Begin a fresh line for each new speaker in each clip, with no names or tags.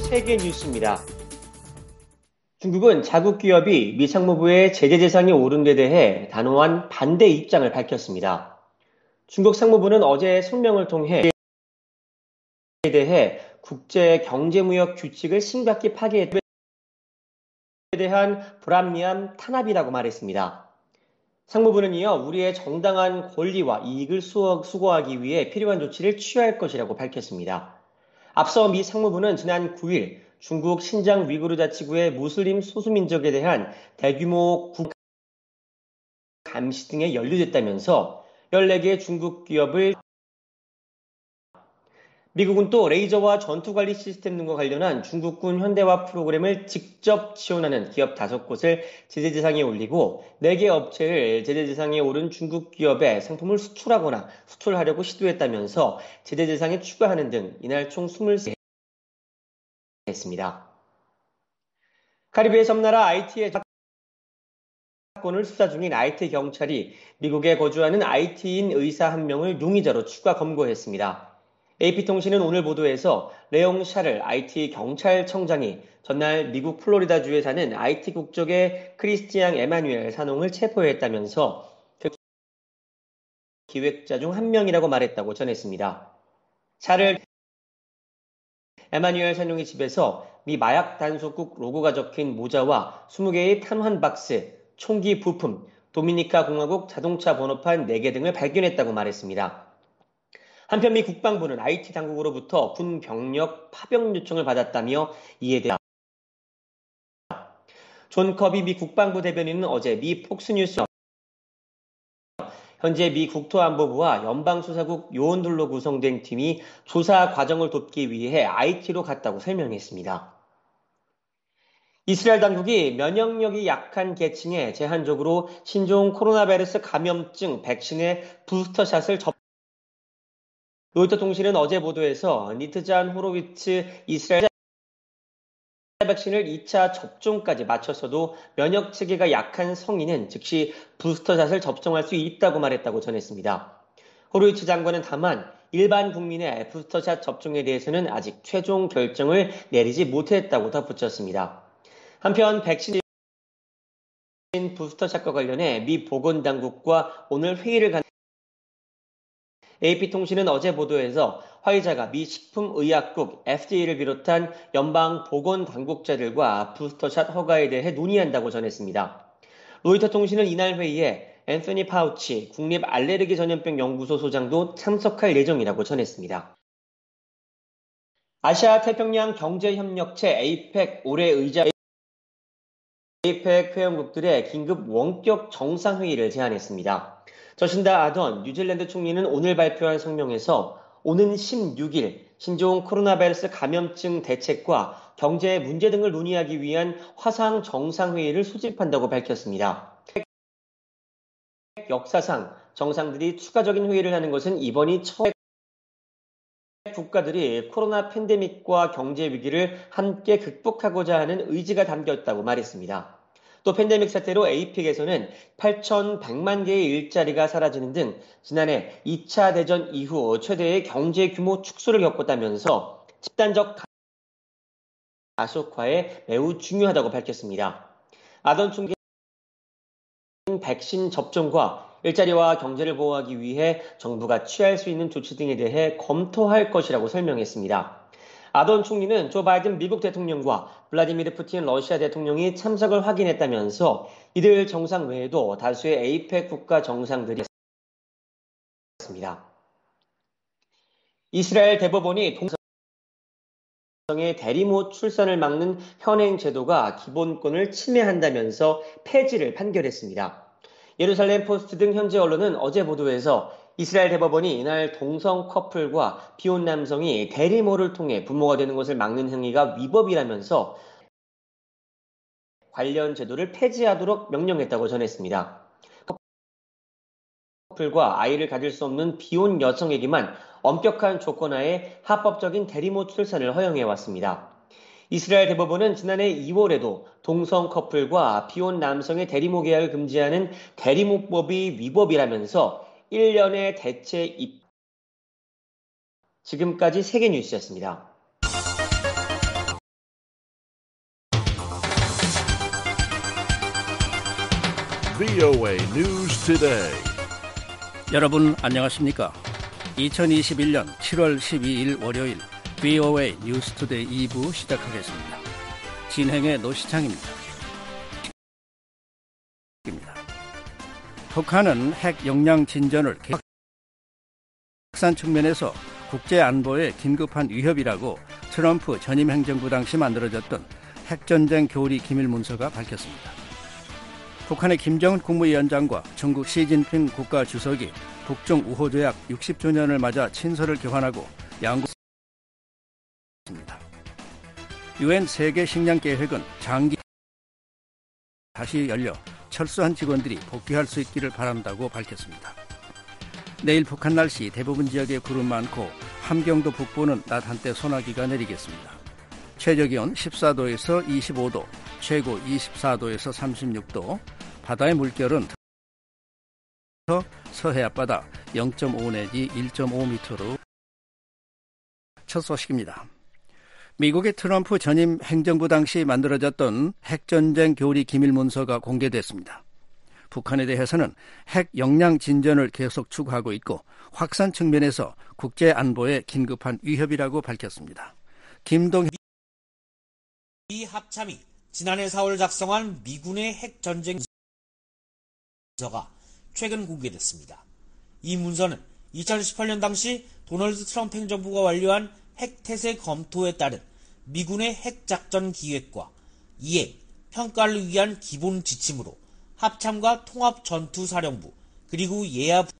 세계 뉴스입니다. 중국은 자국 기업이 미 상무부의 제재 대상에 오른 데 대해 단호한 반대 입장을 밝혔습니다. 중국 상무부는 어제 성명을 통해 에 대해 국제 경제무역 규칙을 심각히 파괴했에 대한 불합리한 탄압이라고 말했습니다. 상무부는 이어 우리의 정당한 권리와 이익을 수호하기 위해 필요한 조치를 취할 것이라고 밝혔습니다. 앞서 미 상무부는 지난 9일 중국 신장 위구르 자치구의 무슬림 소수민족에 대한 대규모 국 감시 등에 연루됐다면서 14개 중국 기업을 미국은 또 레이저와 전투관리 시스템 등과 관련한 중국군 현대화 프로그램을 직접 지원하는 기업 5곳을 제재 대상에 올리고 4개 업체를 제재 대상에 오른 중국 기업에 상품을 수출하거나 수출하려고 시도했다면서 제재 대상에 추가하는 등 이날 총 23개 했습니다. 카리브해 섬나라 아이티의 사건을 수사 중인 IT 경찰이 미국에 거주하는 IT인 의사 1명을 용의자로 추가 검거했습니다. AP통신은 오늘 보도에서 레옹 샤를 IT 경찰청장이 전날 미국 플로리다주에 사는 IT 국적의 크리스티앙 에마뉴엘 산옹을 체포했다면서 그 기획자 중 1명이라고 말했다고 전했습니다. 샤를 에마뉴엘 산용의 집에서 미 마약 단속국 로고가 적힌 모자와 20개의 탄환 박스, 총기 부품, 도미니카 공화국 자동차 번호판 4개 등을 발견했다고 말했습니다. 한편 미 국방부는 IT 당국으로부터 군 병력 파병 요청을 받았다며 이에 대해 존 커비 미 국방부 대변인은 어제 미 폭스뉴스 현재 미 국토안보부와 연방수사국 요원들로 구성된 팀이 조사 과정을 돕기 위해 IT로 갔다고 설명했습니다. 이스라엘 당국이 면역력이 약한 계층에 제한적으로 신종 코로나 바이러스 감염증 백신의 부스터샷을 로이터 통신은 어제 보도에서 니트잔 호로위츠 이스라엘 백신을 2차 접종까지 마쳤어도 면역 체계가 약한 성인은 즉시 부스터샷을 접종할 수 있다고 말했다고 전했습니다. 호로위츠 장관은 다만 일반 국민의 부스터샷 접종에 대해서는 아직 최종 결정을 내리지 못했다고 덧붙였습니다. 한편 백신 부스터샷과 관련해 미 보건당국과 오늘 회의를 간 AP통신은 어제 보도에서 화이자가 미 식품의약국 FDA를 비롯한 연방 보건당국자들과 부스터샷 허가에 대해 논의한다고 전했습니다. 로이터 통신은 이날 회의에 앤서니 파우치 국립알레르기 전염병 연구소 소장도 참석할 예정이라고 전했습니다. 아시아 태평양 경제협력체 APEC 올해 의장 APEC 회원국들의 긴급 원격 정상회의를 제안했습니다. 저신다 아던 뉴질랜드 총리는 오늘 발표한 성명에서 오는 16일 신종 코로나 바이러스 감염증 대책과 경제 문제 등을 논의하기 위한 화상 정상회의를 소집한다고 밝혔습니다. 역사상 정상들이 추가적인 회의를 하는 것은 이번이 처음 국가들이 코로나 팬데믹과 경제 위기를 함께 극복하고자 하는 의지가 담겼다고 말했습니다. 또 팬데믹 사태로 APEC에서는 8,100만 개의 일자리가 사라지는 등 지난해 2차 대전 이후 최대의 경제 규모 축소를 겪었다면서 집단적 가속화에 매우 중요하다고 밝혔습니다. 아던 총리는 백신 접종과 일자리와 경제를 보호하기 위해 정부가 취할 수 있는 조치 등에 대해 검토할 것이라고 설명했습니다. 아던 총리는 조 바이든 미국 대통령과 블라디미르 푸틴 러시아 대통령이 참석을 확인했다면서 이들 정상 외에도 다수의 APEC 국가 정상들이 있습니다. 이스라엘 대법원이 동성애 대리모 출산을 막는 현행 제도가 기본권을 침해한다면서 폐지를 판결했습니다. 예루살렘 포스트 등 현지 언론은 어제 보도에서 이스라엘 대법원이 이날 동성 커플과 비혼 남성이 대리모를 통해 부모가 되는 것을 막는 행위가 위법이라면서 관련 제도를 폐지하도록 명령했다고 전했습니다. 커플과 아이를 가질 수 없는 비혼 여성에게만 엄격한 조건 하에 합법적인 대리모 출산을 허용해왔습니다. 이스라엘 대법원은 지난해 2월에도 동성 커플과 비혼 남성의 대리모 계약을 금지하는 대리모법이 위법이라면서 1년의 대체 지금까지 세계 뉴스였습니다.
VOA News Today.
여러분 안녕하십니까? 2021년 7월 12일 월요일 VOA 뉴스 투데이 2부 시작하겠습니다. 진행의 노시창입니다. 북한은 핵 역량 진전을 확산 측면에서 국제 안보에 긴급한 위협이라고 트럼프 전임 행정부 당시 만들어졌던 핵전쟁 교리 기밀 문서가 밝혔습니다. 북한의 김정은 국무위원장과 중국 시진핑 국가주석이 북중 우호조약 60주년을 맞아 친서를 교환하고 양국입니다. 유엔 세계 식량 계획은 장기 다시 열려 철수한 직원들이 복귀할 수 있기를 바란다고 밝혔습니다. 내일 북한 날씨 대부분 지역에 구름 많고 함경도 북부는 낮 한때 소나기가 내리겠습니다. 최저기온 14도에서 25도, 최고 24도에서 36도, 바다의 물결은 서해 앞바다 0.5 내지 1.5m로. 첫 소식입니다. 미국의 트럼프 전임 행정부 당시 만들어졌던 핵전쟁 교리 기밀 문서가 공개됐습니다. 북한에 대해서는 핵 역량 진전을 계속 추구하고 있고 확산 측면에서 국제 안보에 긴급한 위협이라고 밝혔습니다. 김동현
미 합참이 지난해 4월 작성한 미군의 핵전쟁 문서가 최근 공개됐습니다. 이 문서는 2018년 당시 도널드 트럼프 행정부가 완료한 핵태세 검토에 따른 미군의 핵작전 기획과 이행, 평가를 위한 기본 지침으로 합참과 통합전투사령부 그리고 예하부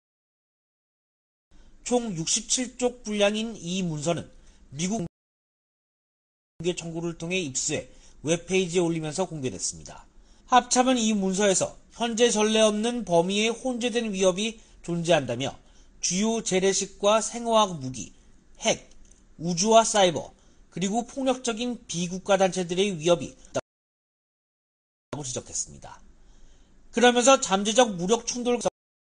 총 67쪽 분량인 이 문서는 미국 공개 청구를 통해 입수해 웹페이지에 올리면서 공개됐습니다. 합참은 이 문서에서 현재 전례 없는 범위의 혼재된 위협이 존재한다며 주요 재래식과 생화학 무기, 핵, 우주와 사이버, 그리고 폭력적인 비국가 단체들의 위협이 있다고 지적했습니다. 그러면서 잠재적 무력 충돌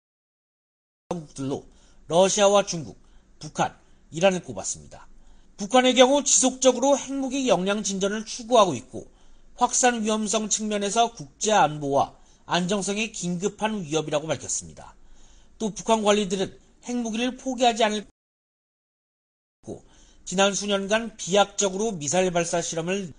국들로 러시아와 중국, 북한, 이란을 꼽았습니다. 북한의 경우 지속적으로 핵무기 역량 진전을 추구하고 있고 확산 위험성 측면에서 국제 안보와 안정성에 긴급한 위협이라고 밝혔습니다. 또 북한 관리들은 핵무기를 포기하지 않을 고 지난 수년간 비약적으로 미사일 발사 실험을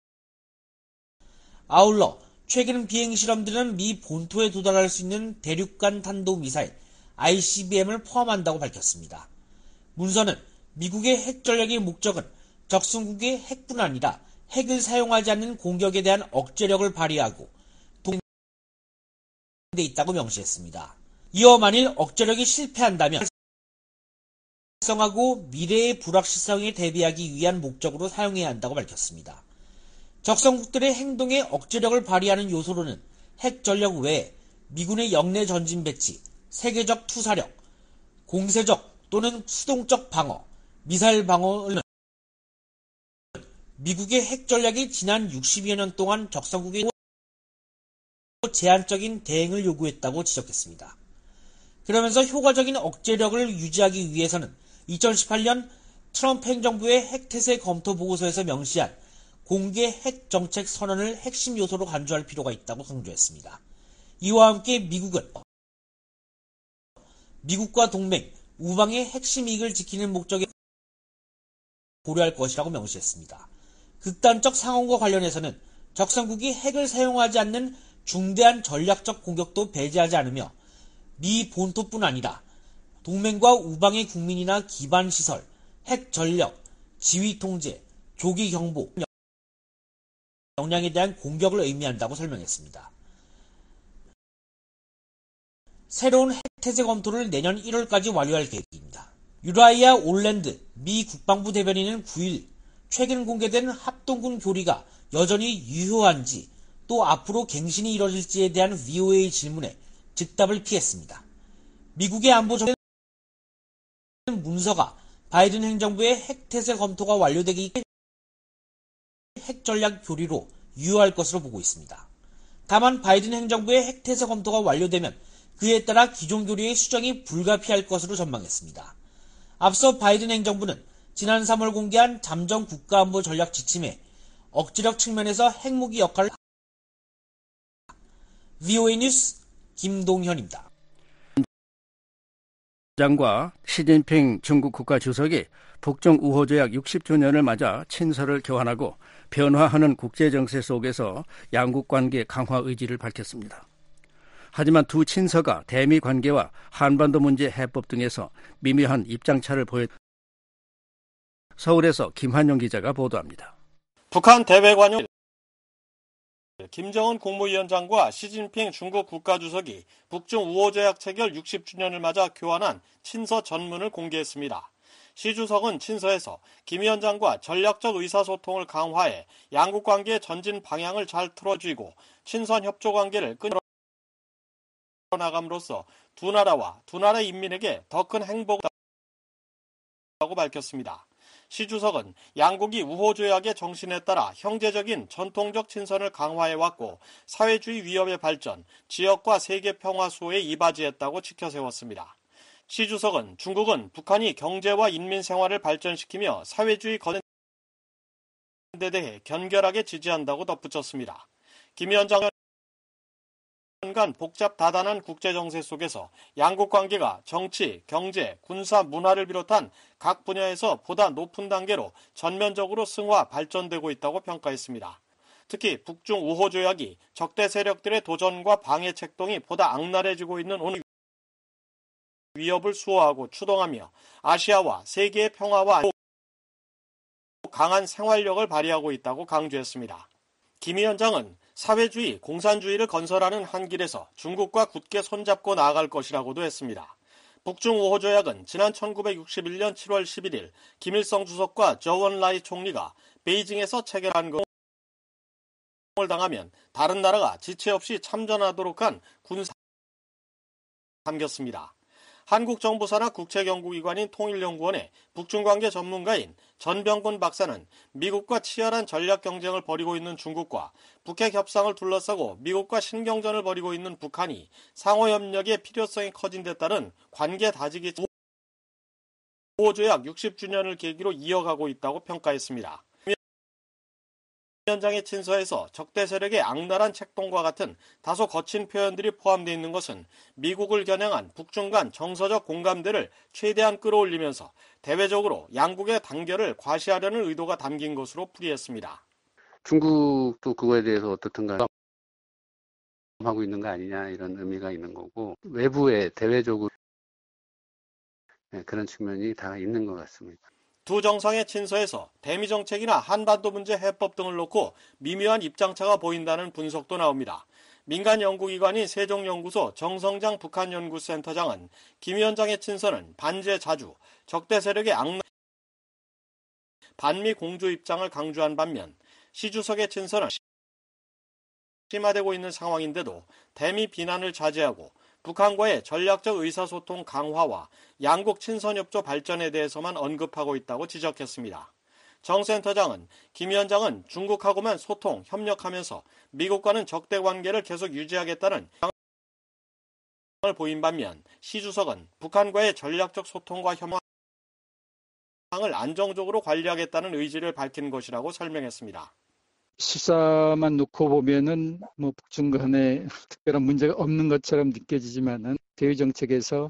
아울러 최근 비행 실험들은 미 본토에 도달할 수 있는 대륙간 탄도미사일 ICBM을 포함한다고 밝혔습니다. 문서는 미국의 핵 전략의 목적은 적승국의 핵뿐 아니라 핵을 사용하지 않는 공격에 대한 억제력을 발휘하고 동맹에 있다고 명시했습니다. 이어 만일 억제력이 실패한다면 활성하고 미래의 불확실성에 대비하기 위한 목적으로 사용해야 한다고 밝혔습니다. 적성국들의 행동에 억제력을 발휘하는 요소로는 핵 전력 외에 미군의 영내 전진 배치, 세계적 투사력, 공세적 또는 수동적 방어, 미사일 방어를 미국의 핵 전략이 지난 60여 년 동안 적성국의 제한적인 대응을 요구했다고 지적했습니다. 그러면서 효과적인 억제력을 유지하기 위해서는 2018년 트럼프 행정부의 핵태세 검토 보고서에서 명시한 공개 핵 정책 선언을 핵심 요소로 간주할 필요가 있다고 강조했습니다. 이와 함께 미국과 동맹, 우방의 핵심 이익을 지키는 목적에 고려할 것이라고 명시했습니다. 극단적 상황과 관련해서는 적성국이 핵을 사용하지 않는 중대한 전략적 공격도 배제하지 않으며 미 본토뿐 아니라 동맹과 우방의 국민이나 기반 시설, 핵 전력, 지휘 통제, 조기 경보, 역량에 대한 공격을 의미한다고 설명했습니다. 새로운 핵태세 검토를 내년 1월까지 완료할 계획입니다. 유라이아 올랜드 미 국방부 대변인은 9일 최근 공개된 합동군 교리가 여전히 유효한지 또 앞으로 갱신이 이뤄질지에 대한 VOA 질문에 즉답을 피했습니다. 미국의 안보 정책 문서가 바이든 행정부의 핵태세 검토가 완료되기 핵전략 교리로 유효할 것으로 보고 있습니다. 다만 바이든 행정부의 핵태세 검토가 완료되면 그에 따라 기존 교리의 수정이 불가피할 것으로 전망했습니다. 앞서 바이든 행정부는 지난 3월 공개한 잠정 국가안보 전략 지침에 억지력 측면에서 핵무기 역할을 VOA 뉴스 김동현입니다.
장과 시진핑 중국 국가주석이 북중 우호조약 60주년을 맞아 친서를 교환하고 변화하는 국제정세 속에서 양국 관계 강화 의지를 밝혔습니다. 하지만 두 친서가 대미 관계와 한반도 문제 해법 등에서 미묘한 입장차를 보였. 서울에서 김한용 기자가 보도합니다.
북한 대외관용 김정은 국무위원장과 시진핑 중국 국가주석이 북중 우호조약 체결 60주년을 맞아 교환한 친서 전문을 공개했습니다. 시 주석은 친서에서 김 위원장과 전략적 의사소통을 강화해 양국 관계의 전진 방향을 잘 틀어주고 친선 협조 관계를 끊어나감으로써 두 나라와 두 나라 인민에게 더 큰 행복을 주다고 밝혔습니다. 시 주석은 양국이 우호조약의 정신에 따라 형제적인 전통적 친선을 강화해왔고 사회주의 위협의 발전, 지역과 세계 평화 수호에 이바지했다고 지켜세웠습니다. 시 주석은 중국은 북한이 경제와 인민 생활을 발전시키며 사회주의 거듭 데 대해 견결하게 지지한다고 덧붙였습니다. 김 위원장은 간 복잡 다단한 국제정세 속에서 양국 관계가 정치, 경제, 군사, 문화를 비롯한 각 분야에서 보다 높은 단계로 전면적으로 승화, 발전되고 있다고 평가했습니다. 특히 북중 우호조약이 적대 세력들의 도전과 방해 책동이 보다 악랄해지고 있는 오늘 위협을 수호하고 추동하며 아시아와 세계의 평화와 강한 생활력을 발휘하고 있다고 강조했습니다. 김 위원장은 사회주의, 공산주의를 건설하는 한 길에서 중국과 굳게 손잡고 나아갈 것이라고도 했습니다. 북중 우호조약은 지난 1961년 7월 11일 김일성 주석과 저우언라이 총리가 베이징에서 체결한 공을 당하면 다른 나라가 지체 없이 참전하도록 한 군사 담겼습니다. 한국 정부 산하 국책연구기관인 통일연구원의 북중관계 전문가인 전병곤 박사는 미국과 치열한 전략 경쟁을 벌이고 있는 중국과 북핵 협상을 둘러싸고 미국과 신경전을 벌이고 있는 북한이 상호협력의 필요성이 커진 데 따른 관계 다지기 우호조약 60주년을 계기로 이어가고 있다고 평가했습니다. 위원장의 친서에서 적대 세력의 악랄한 책동과 같은 다소 거친 표현들이 포함되어 있는 것은 미국을 겨냥한 북중 간 정서적 공감대를 최대한 끌어올리면서 대외적으로 양국의 단결을 과시하려는 의도가 담긴 것으로 풀이했습니다.
중국도 그거에 대해서 어떻든가 하고 있는 거 아니냐 이런 의미가 있는 거고 외부에 대외적으로 그런 측면이 다 있는 것 같습니다.
두 정상의 친서에서 대미 정책이나 한반도 문제 해법 등을 놓고 미묘한 입장차가 보인다는 분석도 나옵니다. 민간 연구기관인 세종연구소 정성장 북한연구센터장은 김 위원장의 친서는 반제 자주, 적대 세력의 반미 공조 입장을 강조한 반면 시 주석의 친서는 심화되고 있는 상황인데도 대미 비난을 자제하고 북한과의 전략적 의사소통 강화와 양국 친선협조 발전에 대해서만 언급하고 있다고 지적했습니다. 정 센터장은 김 위원장은 중국하고만 소통, 협력하면서 미국과는 적대 관계를 계속 유지하겠다는 입장을 보인 반면 시 주석은 북한과의 전략적 소통과 협력을 안정적으로 관리하겠다는 의지를 밝힌 것이라고 설명했습니다.
수사만 놓고 보면은 북중 간에 특별한 문제가 없는 것처럼 느껴지지만은 대외 정책에서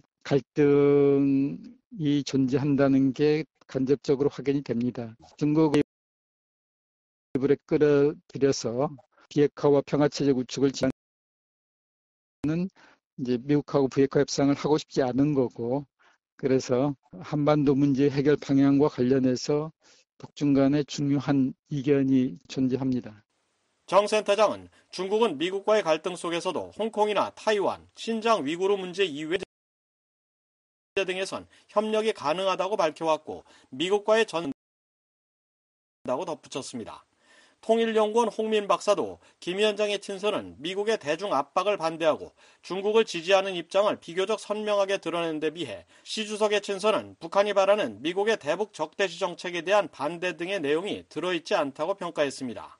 갈등이 존재한다는 게 간접적으로 확인이 됩니다. 중국의 일부러 끌어들여서 비핵화와 평화체제 구축을 지향하는 이제 미국하고 비핵화 협상을 하고 싶지 않은 거고, 그래서 한반도 문제 해결 방향과 관련해서 북중 간에 중요한 이견이 존재합니다.
정 센터장은 중국은 미국과의 갈등 속에서도 홍콩이나 타이완, 신장 위구르 문제 이외 등에선 협력이 가능하다고 밝혀왔고 미국과의 전다고 덧붙였습니다. 통일연구원 홍민 박사도 김 위원장의 친서는 미국의 대중 압박을 반대하고 중국을 지지하는 입장을 비교적 선명하게 드러낸 데 비해 시 주석의 친서는 북한이 바라는 미국의 대북 적대시 정책에 대한 반대 등의 내용이 들어있지 않다고 평가했습니다.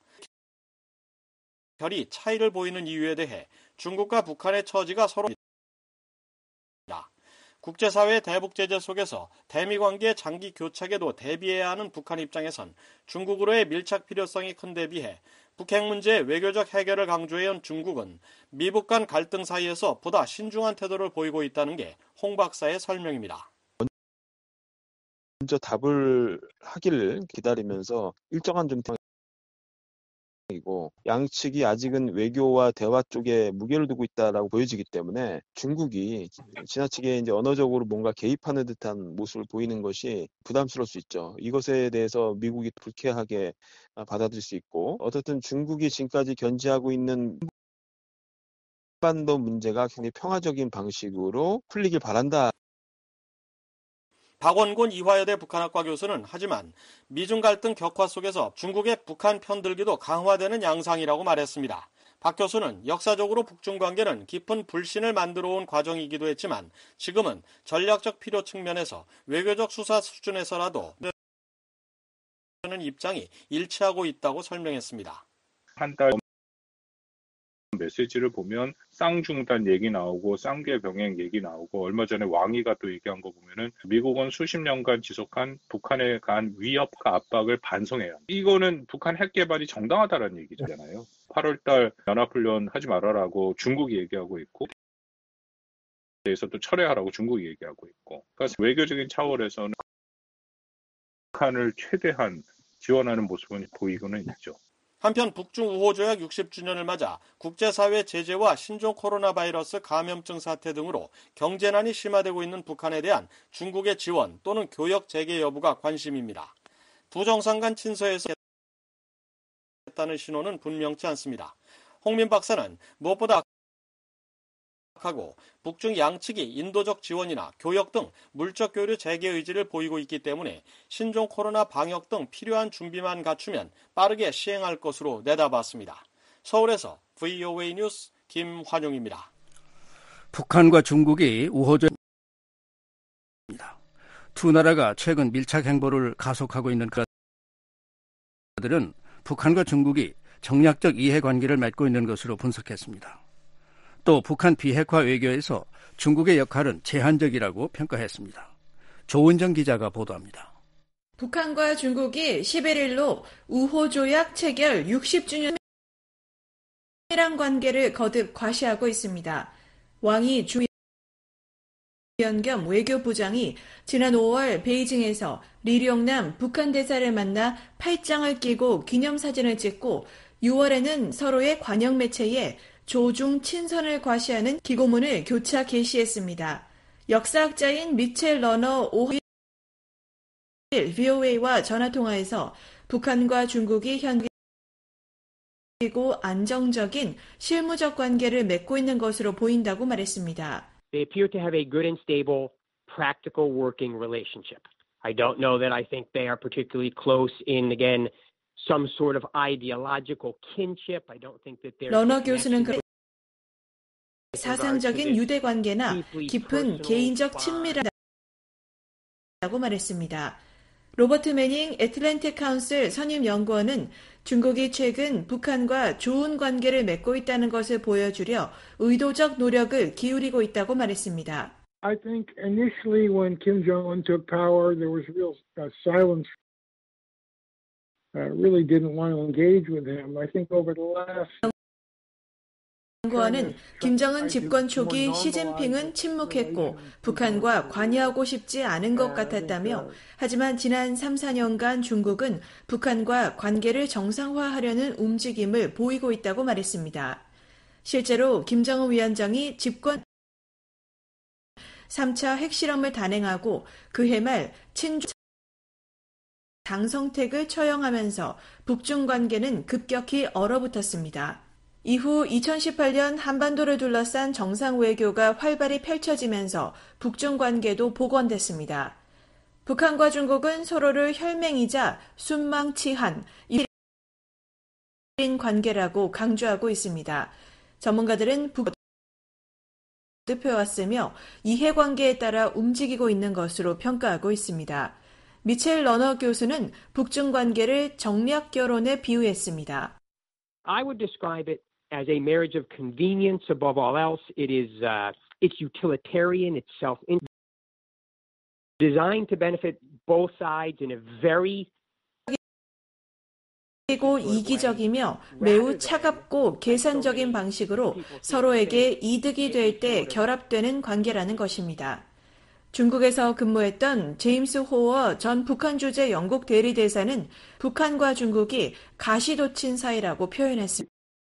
결이 차이를 보이는 이유에 대해 중국과 북한의 처지가 서로 국제사회의 대북 제재 속에서 대미 관계의 장기 교착에도 대비해야 하는 북한 입장에선 중국으로의 밀착 필요성이 큰 데 비해 북핵 문제의 외교적 해결을 강조해온 중국은 미북 간 갈등 사이에서 보다 신중한 태도를 보이고 있다는 게 홍 박사의 설명입니다.
먼저 답을 하기를 기다리면서 일정한 좀 이고 양측이 아직은 외교와 대화 쪽에 무게를 두고 있다라고 보여지기 때문에 중국이 지나치게 이제 언어적으로 뭔가 개입하는 듯한 모습을 보이는 것이 부담스러울 수 있죠. 이것에 대해서 미국이 불쾌하게 받아들일 수 있고 어쨌든 중국이 지금까지 견지하고 있는 한반도 문제가 굉장히 평화적인 방식으로 풀리길 바란다.
박원곤 이화여대 북한학과 교수는 하지만 미중 갈등 격화 속에서 중국의 북한 편들기도 강화되는 양상이라고 말했습니다. 박 교수는 역사적으로 북중 관계는 깊은 불신을 만들어 온 과정이기도 했지만 지금은 전략적 필요 측면에서 외교적 수사 수준에서라도 는 입장이 일치하고 있다고 설명했습니다.
한 달 메시지를 보면 쌍중단 얘기 나오고 쌍계 병행 얘기 나오고 얼마 전에 왕이가 또 얘기한 거 보면은 미국은 수십 년간 지속한 북한에 대한 위협과 압박을 반성해요. 이거는 북한 핵 개발이 정당하다는 얘기잖아요. 8월달 연합훈련 하지 말아라고 중국이 얘기하고 있고 대해서 또 철회하라고 중국이 얘기하고 있고 그러니까 외교적인 차원에서는 북한을 최대한 지원하는 모습은 보이고는 있죠.
한편 북중 우호조약 60주년을 맞아 국제사회 제재와 신종 코로나 바이러스 감염증 사태 등으로 경제난이 심화되고 있는 북한에 대한 중국의 지원 또는 교역 재개 여부가 관심입니다. 두 정상 간 친서에서 했다는 신호는 분명치 않습니다. 홍민 박사는 무엇보다 하고 북중 양측이 인도적 지원이나 교역 등 물적 교류 재개 의지를 보이고 있기 때문에 신종 코로나 방역 등 필요한 준비만 갖추면 빠르게 시행할 것으로 내다봤습니다. 서울에서 VOA 뉴스 김환용입니다.
북한과 중국이 우호적 두 나라가 최근 밀착 행보를 가속하고 있는 그들은 북한과 중국이 정략적 이해관계를 맺고 있는 것으로 분석했습니다. 또 북한 비핵화 외교에서 중국의 역할은 제한적이라고 평가했습니다. 조은정 기자가 보도합니다.
북한과 중국이 11일로 우호조약 체결 60주년 해랑 관계를 거듭 과시하고 있습니다. 왕이 주연 겸 외교부장이 지난 5월 베이징에서 리룡남 북한 대사를 만나 팔짱을 끼고 기념사진을 찍고 6월에는 서로의 관영 매체에 조중 친선을 과시하는 기고문을 교차 게시했습니다. 역사학자인 미첼 러너 5일 VOA와 전화통화에서 북한과 중국이 현재 그리고 안정적인 실무적 관계를 맺고 있는 것으로 보인다고 말했습니다.
They appear to have a good and stable, practical working relationship. I don't know that I think they are particularly close in, again, some sort of ideological kinship. I don't think that they're
러너 교수는 사상적인 유대 관계나 깊은 개인적 친밀함이라고 말했습니다. 로버트 매닝 애틀랜틱 카운슬 선임 연구원은 중국이 최근 북한과 좋은 관계를 맺고 있다는 것을 보여주려 의도적 노력을 기울이고 있다고 말했습니다.
I think initially when Kim Jong-un took power, there was real silence. Really didn't want to engage with him. I think over the last
연구원은 김정은 집권 초기 시진핑은 침묵했고 북한과 관여하고 싶지 않은 것 같았다며 하지만 지난 3, 4년간 중국은 북한과 관계를 정상화하려는 움직임을 보이고 있다고 말했습니다. 실제로 김정은 위원장이 집권 3차 핵실험을 단행하고 그해 말 친중 장성택을 처형하면서 북중 관계는 급격히 얼어붙었습니다. 이후 2018년 한반도를 둘러싼 정상 외교가 활발히 펼쳐지면서 북중 관계도 복원됐습니다. 북한과 중국은 서로를 혈맹이자 순망치한 일인 관계라고 강조하고 있습니다. 전문가들은 펴왔으며 이해관계에 따라 움직이고 있는 것으로 평가하고 있습니다. 미첼 러너 교수는 북중 관계를 정략 결혼에 비유했습니다.
I would describe it as a marriage of convenience above all else. It is it's utilitarian, it's self-interest. designed to benefit both sides in a very
그리고 이기적이며 매우 차갑고 계산적인 방식으로 서로에게 이득이 될 때 결합되는 관계라는 것입니다. 중국에서 근무했던 제임스 호어 전 북한 주재 영국 대리대사는 북한과 중국이 가시돋친 사이라고 표현했습니다.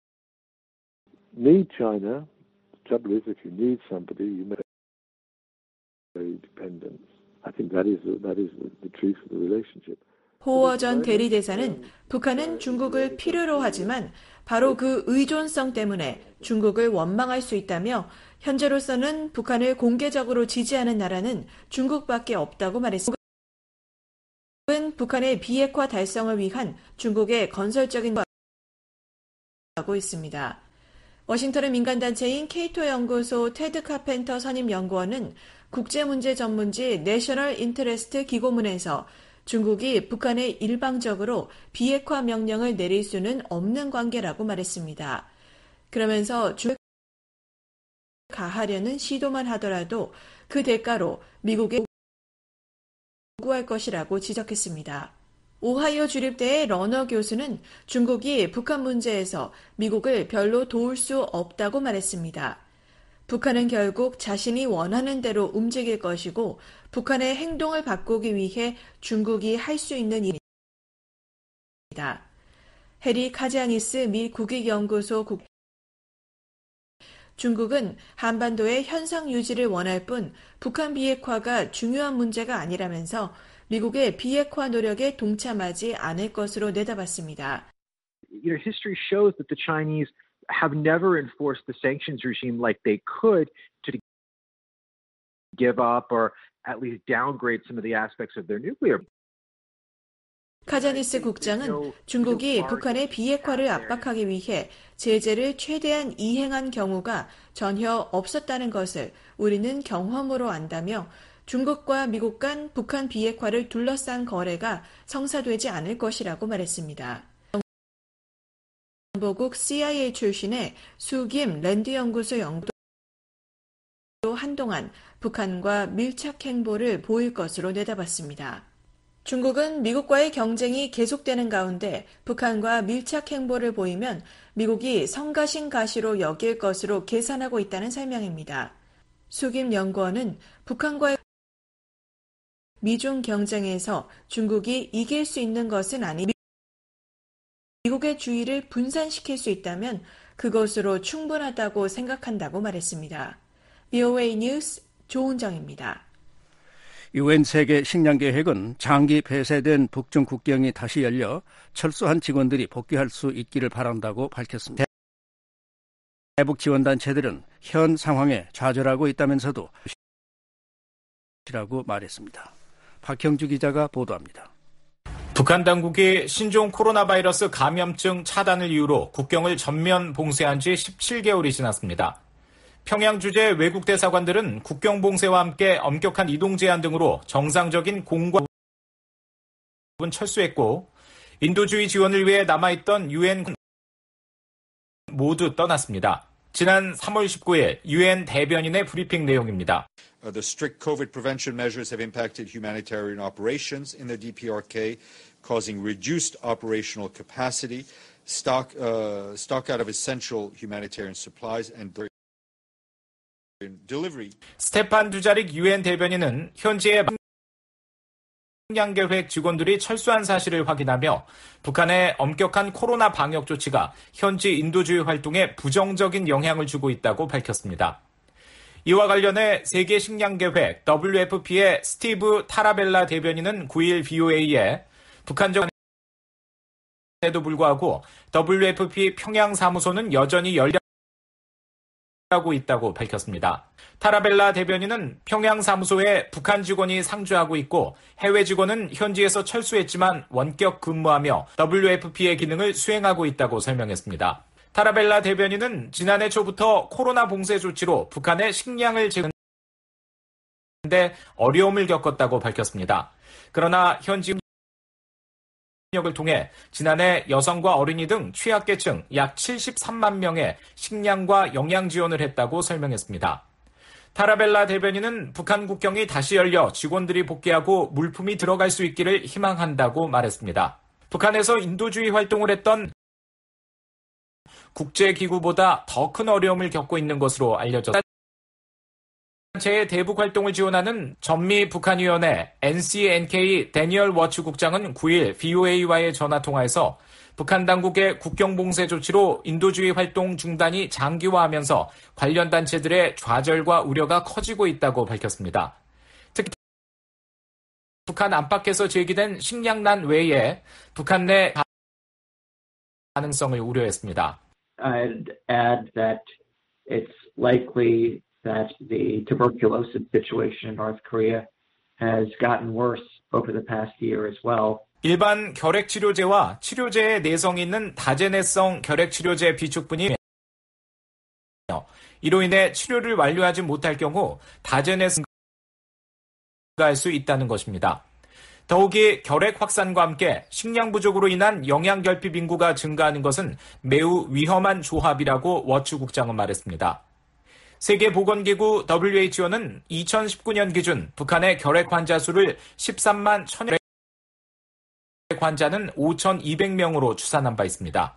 Need China. The trouble is, if you need somebody, you make very dependent. I think that is the truth of the relationship.
호어 전 대리대사는 북한은 중국을 필요로 하지만 바로 그 의존성 때문에 중국을 원망할 수 있다며 현재로서는 북한을 공개적으로 지지하는 나라는 중국밖에 없다고 말했습니다. 중국은 북한의 비핵화 달성을 위한 중국의 건설적인 하고 있습니다. 워싱턴의 민간단체인 케이토 연구소 테드 카펜터 선임연구원은 국제문제 전문지 내셔널 인터레스트 기고문에서 중국이 북한에 일방적으로 비핵화 명령을 내릴 수는 없는 관계라고 말했습니다. 그러면서 중국을 가하려는 시도만 하더라도 그 대가로 미국에 요구할 것이라고 지적했습니다. 오하이오 주립대의 러너 교수는 중국이 북한 문제에서 미국을 별로 도울 수 없다고 말했습니다. 북한은 결국 자신이 원하는 대로 움직일 것이고 북한의 행동을 바꾸기 위해 중국이 할 수 있는 일입니다. 해리 카지아니스 미 국익연구소 중국은 한반도의 현상 유지를 원할 뿐 북한 비핵화가 중요한 문제가 아니라면서 미국의 비핵화 노력에 동참하지 않을 것으로 내다봤습니다.
History shows that the Chinese have never enforced the sanctions regime like they could to give up or at least downgrade some of the aspects of their nuclear.
카자니스 국장은 중국이 북한의 비핵화를 압박하기 위해 제재를 최대한 이행한 경우가 전혀 없었다는 것을 우리는 경험으로 안다며 중국과 미국 간 북한 비핵화를 둘러싼 거래가 성사되지 않을 것이라고 말했습니다. 정보국 CIA 출신의 수김 랜드연구소 연구도 한동안 북한과 밀착 행보를 보일 것으로 내다봤습니다. 중국은 미국과의 경쟁이 계속되는 가운데 북한과 밀착 행보를 보이면 미국이 성가신 가시로 여길 것으로 계산하고 있다는 설명입니다. 수김 연구원은 북한과의 미중 경쟁에서 중국이 이길 수 있는 것은 아니 미국의 주의를 분산시킬 수 있다면 그것으로 충분하다고 생각한다고 말했습니다. VOA 뉴스 조은정입니다.
UN 세계 식량계획은 장기 폐쇄된 북중 국경이 다시 열려 철수한 직원들이 복귀할 수 있기를 바란다고 밝혔습니다. 대북 지원단체들은 현 상황에 좌절하고 있다면서도 라고 말했습니다. 박형주 기자가 보도합니다.
북한 당국이 신종 코로나 바이러스 감염증 차단을 이유로 국경을 전면 봉쇄한 지 17개월이 지났습니다. 평양 주재 외국 대사관들은 국경 봉쇄와 함께 엄격한 이동 제한 등으로 정상적인 공관 철수했고 인도주의 지원을 위해 남아있던 UN 모두 떠났습니다. 지난 3월 19일 UN 대변인의 브리핑 내용입니다.
The strict COVID prevention measures have impacted humanitarian operations in the DPRK, causing reduced operational capacity, stock out of essential humanitarian supplies, and delivery.
스테판 두자릭 UN 대변인은 현지의 식량계획 직원들이 철수한 사실을 확인하며 북한의 엄격한 코로나 방역 조치가 현지 인도주의 활동에 부정적인 영향을 주고 있다고 밝혔습니다. 이와 관련해 세계 식량계획 WFP의 스티브 타라벨라 대변인은 9일 VOA에 북한 정부에도 불구하고 WFP 평양 사무소는 여전히 열려고 있다고 밝혔습니다. 타라벨라 대변인은 평양 사무소에 북한 직원이 상주하고 있고 해외 직원은 현지에서 철수했지만 원격 근무하며 WFP의 기능을 수행하고 있다고 설명했습니다. 타라벨라 대변인은 지난해 초부터 코로나 봉쇄 조치로 북한의 식량을 제공하는데 어려움을 겪었다고 밝혔습니다. 그러나 현지 협력을 통해 지난해 여성과 어린이 등 취약계층 약 73만 명의 식량과 영양 지원을 했다고 설명했습니다. 타라벨라 대변인은 북한 국경이 다시 열려 직원들이 복귀하고 물품이 들어갈 수 있기를 희망한다고 말했습니다. 북한에서 인도주의 활동을 했던 국제기구보다 더 큰 어려움을 겪고 있는 것으로 알려졌습니다. 단체의 대북 활동을 지원하는 전미 북한위원회 NCNK 데니얼 워치 국장은 9일 VOA와의 전화통화에서 북한 당국의 국경 봉쇄 조치로 인도주의 활동 중단이 장기화하면서 관련 단체들의 좌절과 우려가 커지고 있다고 밝혔습니다. 특히 북한 안팎에서 제기된 식량난 외에 북한 내 가능성을 우려했습니다.
I'd add that it's likely that the tuberculosis situation in North Korea has gotten worse over the past year as well.
일반 결핵치료제와 치료제에 내성이 있는 다제내성 결핵치료제 비축분이 이로 인해 치료를 완료하지 못할 경우 다제내성을 증가할 수 있다는 것입니다. 더욱이 결핵 확산과 함께 식량 부족으로 인한 영양결핍 인구가 증가하는 것은 매우 위험한 조합이라고 워치 국장은 말했습니다. 세계보건기구 WHO는 2019년 기준 북한의 결핵 환자 수를 13만 1000여 환자는 5,200명으로 추산한 바 있습니다.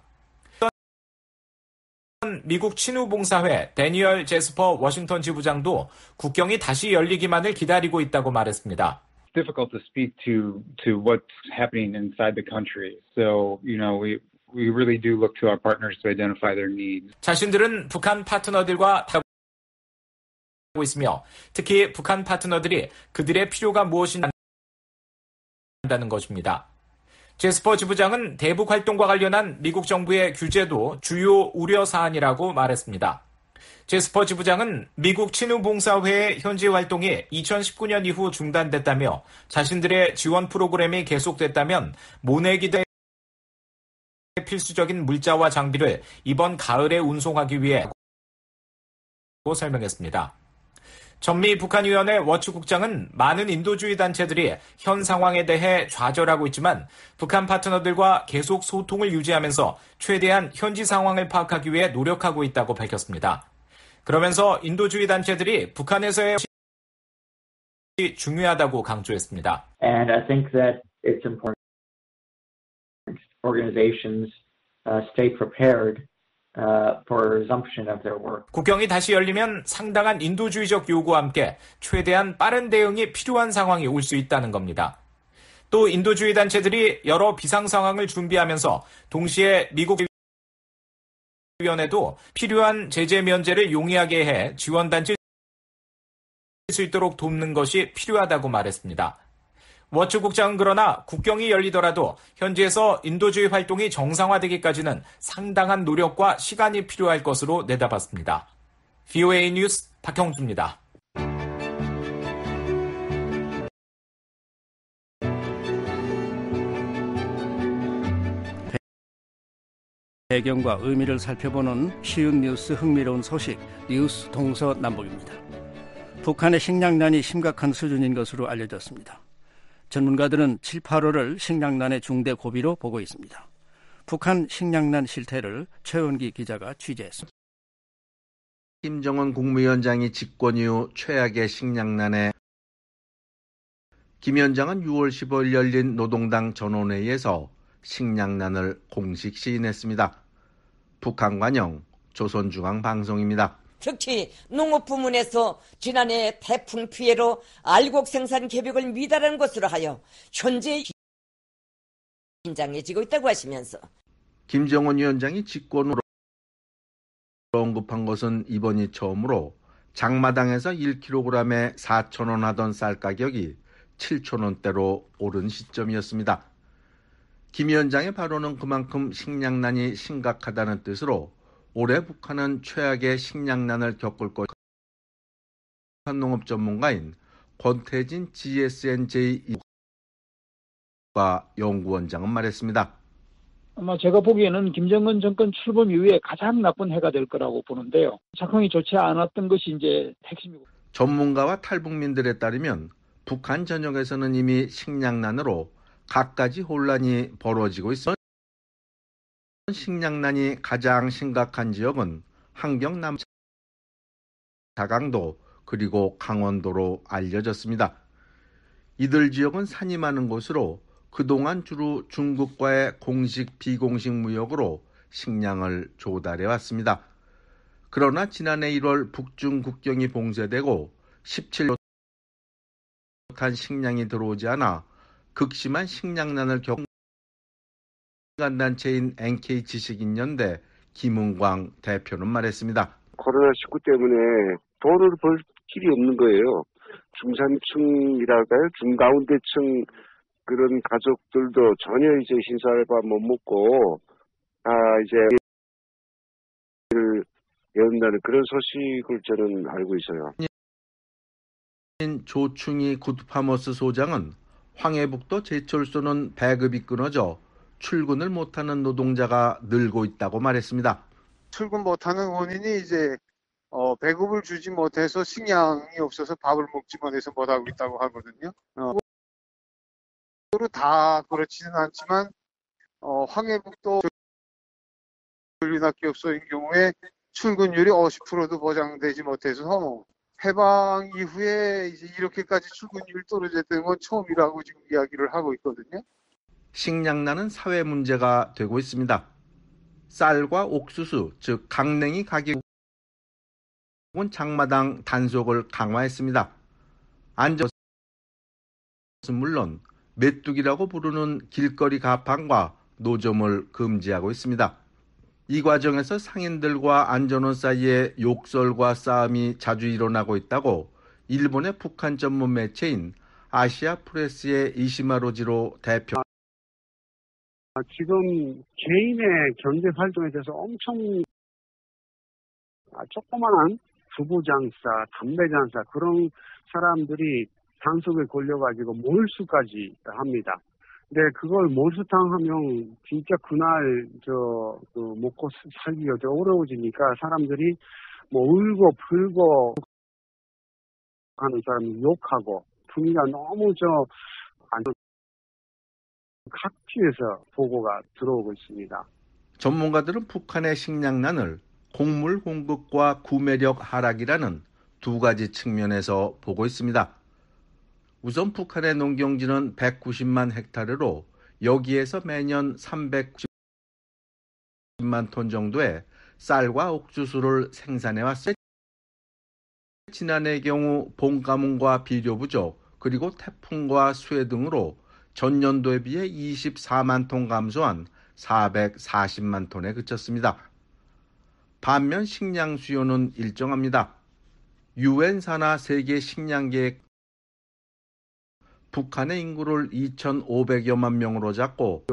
미국 친후봉사회 데니얼 제스퍼 워싱턴 지부장도 국경이 다시 열리기만을 기다리고 있다고 말했습니다.
difficult to speak to what's happening inside the country. So, we really do look to our partners to identify their needs.
자신들은 북한 파트너들과 다루고 있으며 특히 북한 파트너들이 그들의 필요가 무엇인지 한다는 것입니다. 제스퍼 지부장은 대북 활동과 관련한 미국 정부의 규제도 주요 우려 사안이라고 말했습니다. 제스퍼 지부장은 미국 친후봉사회의 현지 활동이 2019년 이후 중단됐다며 자신들의 지원 프로그램이 계속됐다면 모내기대 필수적인 물자와 장비를 이번 가을에 운송하기 위해 설명했습니다. 전미 북한위원회 워치 국장은 많은 인도주의 단체들이 현 상황에 대해 좌절하고 있지만 북한 파트너들과 계속 소통을 유지하면서 최대한 현지 상황을 파악하기 위해 노력하고 있다고 밝혔습니다. 그러면서 인도주의 단체들이 북한에서의 중요하다고 강조했습니다.
And I think that it's important organizations stay prepared for resumption of their work.
국경이 다시 열리면 상당한 인도주의적 요구와 함께 최대한 빠른 대응이 필요한 상황이 올 수 있다는 겁니다. 또 인도주의 단체들이 여러 비상 상황을 준비하면서 동시에 미국 위원회도 필요한 제재 면제를 용이하게 해 지원단체 수 있도록 돕는 것이 필요하다고 말했습니다. 워치 국장은 그러나 국경이 열리더라도 현지에서 인도주의 활동이 정상화되기까지는 상당한 노력과 시간이 필요할 것으로 내다봤습니다. VOA 뉴스 박형주입니다.
배경과 의미를 살펴보는 쉬운 뉴스 흥미로운 소식 뉴스 동서남북입니다. 북한의 식량난이 심각한 수준인 것으로 알려졌습니다. 전문가들은 7, 8월을 식량난의 중대 고비로 보고 있습니다. 북한 식량난 실태를 최원기 기자가 취재했습니다.
김정은 국무위원장이 집권 이후 최악의 식량난에 김 위원장은 6월 15일 열린 노동당 전원회의에서 식량난을 공식 시인했습니다. 북한 관영 조선중앙방송입니다.
특히 농업 부문에서 지난해 태풍 피해로 알곡 생산 계획을 미달한 것으로 하여 현재 긴장해지고 있다고 하시면서
김정은 위원장이 집권으로 언급한 것은 이번이 처음으로 장마당에서 1kg에 4,000원 하던 쌀 가격이 7,000원대로 오른 시점이었습니다. 김 위원장의 발언은 그만큼 식량난이 심각하다는 뜻으로 올해 북한은 최악의 식량난을 겪을 것이라고 농업 전문가인 권태진 GSNJ 연구원장은 말했습니다.
아마 제가 보기에는 김정은 정권 출범 이후에 가장 나쁜 해가 될 거라고 보는데요. 작황이 좋지 않았던 것이 이제 핵심이고.
전문가와 탈북민들에 따르면 북한 전역에서는 이미 식량난으로 갖가지 혼란이 벌어지고 있어 식량난이 가장 심각한 지역은 함경 남자강도 그리고 강원도로 알려졌습니다. 이들 지역은 산이 많은 곳으로 그동안 주로 중국과의 공식 비공식 무역으로 식량을 조달해 왔습니다. 그러나 지난해 1월 북중 국경이 봉쇄되고 17년 못한 식량이 들어오지 않아 극심한 식량난을 겪은 민간단체인 NK지식인연대 김은광 대표는 말했습니다.
코로나19 때문에 돈을 벌 길이 없는 거예요. 중산층이랄까요? 중가운데층 그런 가족들도 전혀 이제 신사알바 못 먹고 이제 연다는 그런 소식을 저는 알고 있어요.
조충희 굿파머스 소장은 황해북도 제철소는 배급이 끊어져 출근을 못하는 노동자가 늘고 있다고 말했습니다.
출근 못하는 원인이 이제 배급을 주지 못해서 식량이 없어서 밥을 먹지 못해서 못하고 있다고 하거든요. 다 그렇지는 않지만 황해북도 전류납기업소인 경우에 출근율이 50%도 보장되지 못해서 해방 이후에 이제 이렇게까지 출근율이 떨어졌던 건 처음이라고 지금 이야기를 하고 있거든요.
식량난은 사회 문제가 되고 있습니다. 쌀과 옥수수, 즉 강냉이 가격은 장마당 단속을 강화했습니다. 안전은 물론 메뚜기라고 부르는 길거리 가판과 노점을 금지하고 있습니다. 이 과정에서 상인들과 안전원 사이에 욕설과 싸움이 자주 일어나고 있다고 일본의 북한 전문 매체인 아시아 프레스의 이시마로지로 대표.
지금 개인의 경제 활동에 대해서 엄청 조그만한 두부 장사, 담배 장사 그런 사람들이 단속에 걸려가지고 몰수까지 합니다. 근데 그걸 몰수탕 하면 진짜 그날 먹고 살기가 더 어려워지니까 사람들이 울고 불고 하는 사람이 욕하고 분위기가 너무 각지에서 보고가 들어오고 있습니다.
전문가들은 북한의 식량난을 곡물 공급과 구매력 하락이라는 두 가지 측면에서 보고 있습니다. 우선 북한의 농경지는 190만 헥타르로 여기에서 매년 390만 톤 정도의 쌀과 옥수수를 생산해왔습니다. 지난해의 경우 봄 가뭄과 비료 부족 그리고 태풍과 수해 등으로 전년도에 비해 24만 톤 감소한 440만 톤에 그쳤습니다. 반면 식량 수요는 일정합니다. 유엔 산하 세계 식량계획 북한의 인구를 2,500여만 명으로 잡고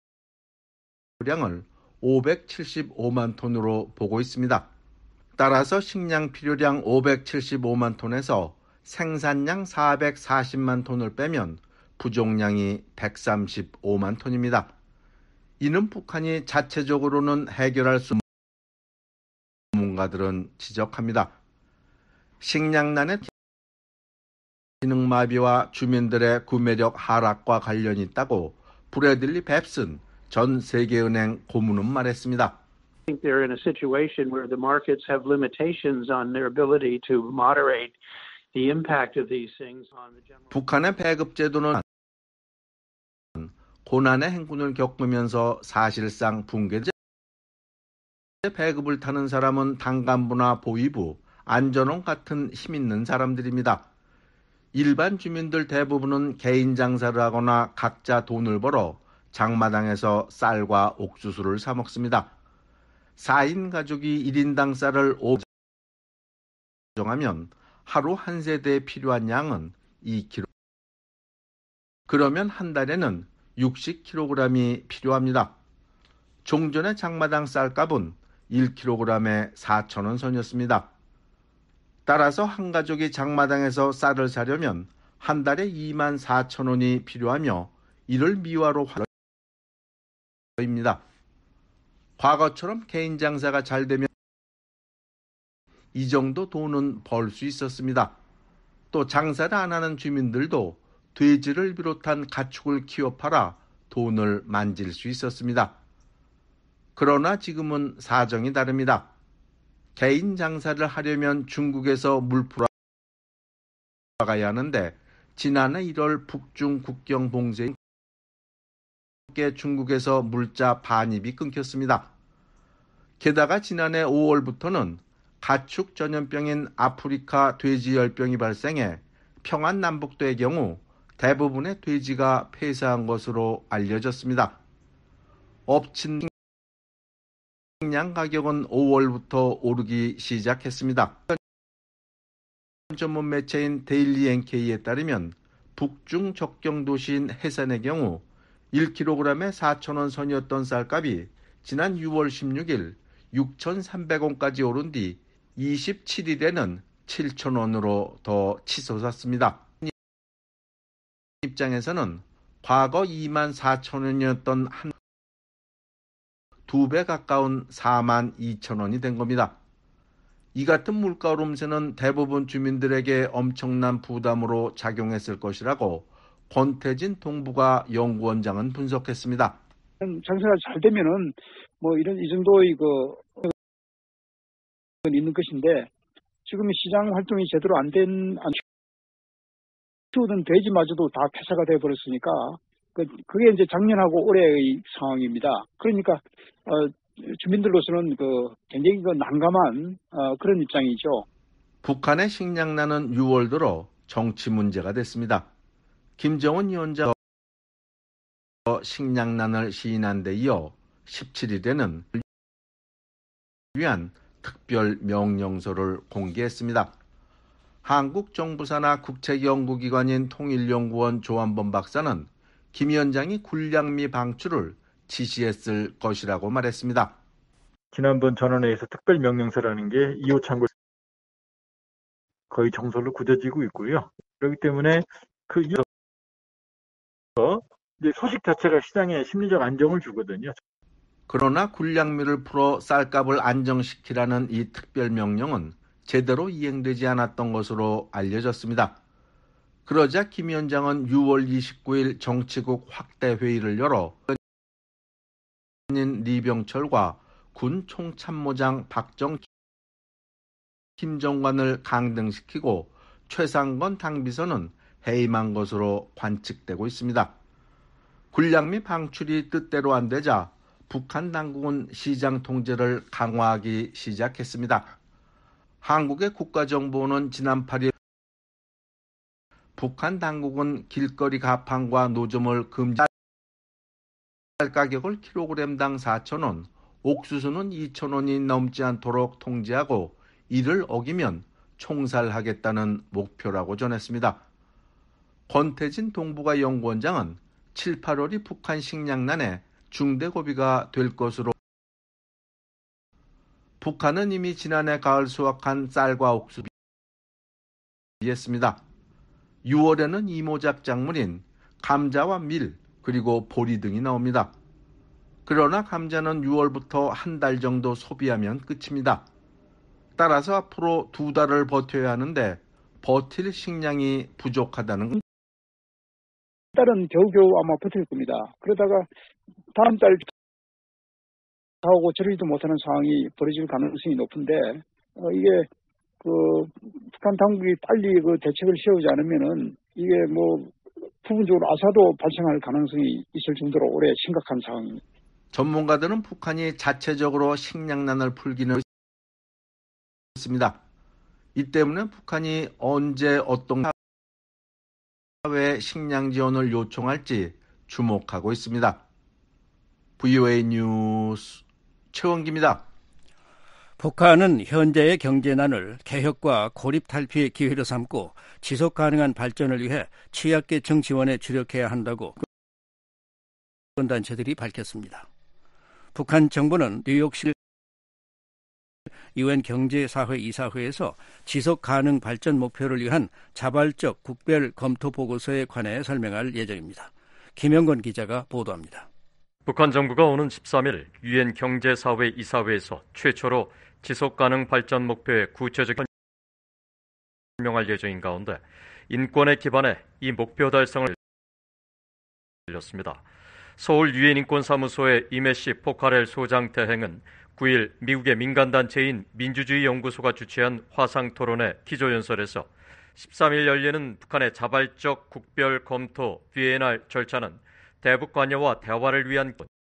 필요량을 575만 톤으로 보고 있습니다. 따라서 식량 필요량 575만 톤에서 생산량 440만 톤을 빼면 부족량이 135만 톤입니다. 이는 북한이 자체적으로는 해결할 수 없는 전문가들은 지적합니다. 식량난의 기능마비와 주민들의 구매력 하락과 관련이 있다고 브래들리 뱁슨 전 세계은행 고문은 말했습니다.
I think they're in a situation where the markets have limitations on their ability to moderate the impact of these things on the general.
북한의 배급 제도는 고난의 행군을 겪으면서 사실상 붕괴돼 배급을 타는 사람은 당간부나 보위부, 안전원 같은 힘있는 사람들입니다. 일반 주민들 대부분은 개인 장사를 하거나 각자 돈을 벌어 장마당에서 쌀과 옥수수를 사 먹습니다. 4인 가족이 1인당 쌀을 5kg 정하면 하루 한 세대에 필요한 양은 2kg. 그러면 한 달에는 60kg이 필요합니다. 종전의 장마당 쌀값은 1kg에 4,000원 선이었습니다. 따라서 한 가족이 장마당에서 쌀을 사려면 한 달에 24,000원이 필요하며 이를 미화로 입니다. 과거처럼 개인 장사가 잘 되면 이 정도 돈은 벌 수 있었습니다. 또 장사를 안 하는 주민들도 돼지를 비롯한 가축을 키워 팔아 돈을 만질 수 있었습니다. 그러나 지금은 사정이 다릅니다. 개인 장사를 하려면 중국에서 물품을 가야 하는데 지난해 1월 북중 국경 봉쇄에 중국에서 물자 반입이 끊겼습니다. 게다가 지난해 5월부터는 가축 전염병인 아프리카 돼지열병이 발생해 평안남북도의 경우 대부분의 돼지가 폐사한 것으로 알려졌습니다. 엎친 식량 가격은 5월부터 오르기 시작했습니다. 전문 매체인 데일리 NK에 따르면 북중 접경 도시인 해산의 경우 1kg에 4,000원 선이었던 쌀값이 지난 6월 16일 6,300원까지 오른 뒤 27일에는 7,000원으로 더 치솟았습니다. 입장에서는 과거 24,000원이었던 한 2배 가까운 42,000원이 된 겁니다. 이 같은 물가 오름세는 대부분 주민들에게 엄청난 부담으로 작용했을 것이라고 권태진 동북아 연구원장은 분석했습니다.
장사가 잘 되면은 뭐 이 정도의 있는 것인데 지금 시장 활동이 제대로 안 키우던 돼지마저도 다 폐사가 되어 버렸으니까 그게 이제 작년하고 올해의 상황입니다. 그러니까 주민들로서는 굉장히 난감한 그런 입장이죠.
북한의 식량난은 6월 들어 정치 문제가 됐습니다. 김정은 위원장 식량난을 시인한 데 이어 17일에는 위한 특별 명령서를 공개했습니다. 한국 정부사나 국책연구기관인 통일연구원 조한범 박사는 김 위원장이 군량미 방출을 지시했을 것이라고 말했습니다.
지난번 전원회의에서 특별명령서라는 게 2호 창고 거의 정설로 굳어지고 있고요. 그렇기 때문에 이제 소식 자체가 시장에 심리적 안정을 주거든요.
그러나 군량미를 풀어 쌀값을 안정시키라는 이 특별명령은 제대로 이행되지 않았던 것으로 알려졌습니다. 그러자 김 위원장은 6월 29일 정치국 확대 회의를 열어 리병철과 군 총참모장 박정 김정관을 강등시키고 최상건 당비서는 해임한 것으로 관측되고 있습니다. 군량미 방출이 뜻대로 안 되자 북한 당국은 시장 통제를 강화하기 시작했습니다. 한국의 국가정보원은 지난 8일 북한 당국은 길거리 가판과 노점을 금지 쌀 가격을 킬로그램당 4,000원, 옥수수는 2,000원이 넘지 않도록 통제하고 이를 어기면 총살하겠다는 목표라고 전했습니다. 권태진 동북아 연구원장은 7, 8월이 북한 식량난에 중대 고비가 될 것으로 북한은 이미 지난해 가을 수확한 쌀과 옥수수를 했습니다. 6월에는 이모작 작물인 감자와 밀 그리고 보리 등이 나옵니다. 그러나 감자는 6월부터 한 달 정도 소비하면 끝입니다. 따라서 앞으로 2달을 버텨야 하는데 버틸 식량이 부족하다는 것.
달은 겨우겨우 아마 버틸 겁니다. 그러다가 다음 달 하고 저러지도 못하는 상황이 벌어질 가능성이 높은데 이게 북한 당국이 빨리 대책을 세우지 않으면은 이게 부분적으로 아사도 발생할 가능성이 있을 정도로 올해 심각한 상황입니다.
전문가들은 북한이 자체적으로 식량난을 풀기는 있습니다. 이 때문에 북한이 언제 어떤 사회 식량 지원을 요청할지 주목하고 있습니다. VOA 뉴스 최원기입니다.
북한은 현재의 경제난을 개혁과 고립 탈피의 기회로 삼고 지속 가능한 발전을 위해 취약계층 지원에 주력해야 한다고 단체들이 밝혔습니다. 북한 정부는 뉴욕시 UN 경제사회 이사회에서 지속 가능 발전 목표를 위한 자발적 국별 검토 보고서에 관해 설명할 예정입니다. 김영건 기자가 보도합니다.
북한 정부가 오는 13일 UN 경제사회 이사회에서 최초로 지속가능 발전 목표의 구체적 설명할 예정인 가운데 인권에 기반해 이 목표 달성을 알렸습니다. 서울 유엔 인권사무소의 이메시 포카렐 소장 대행은 9일 미국의 민간단체인 민주주의 연구소가 주최한 화상 토론회 기조연설에서 13일 열리는 북한의 자발적 국별 검토 비에날 절차는 대북 관여와 대화를 위한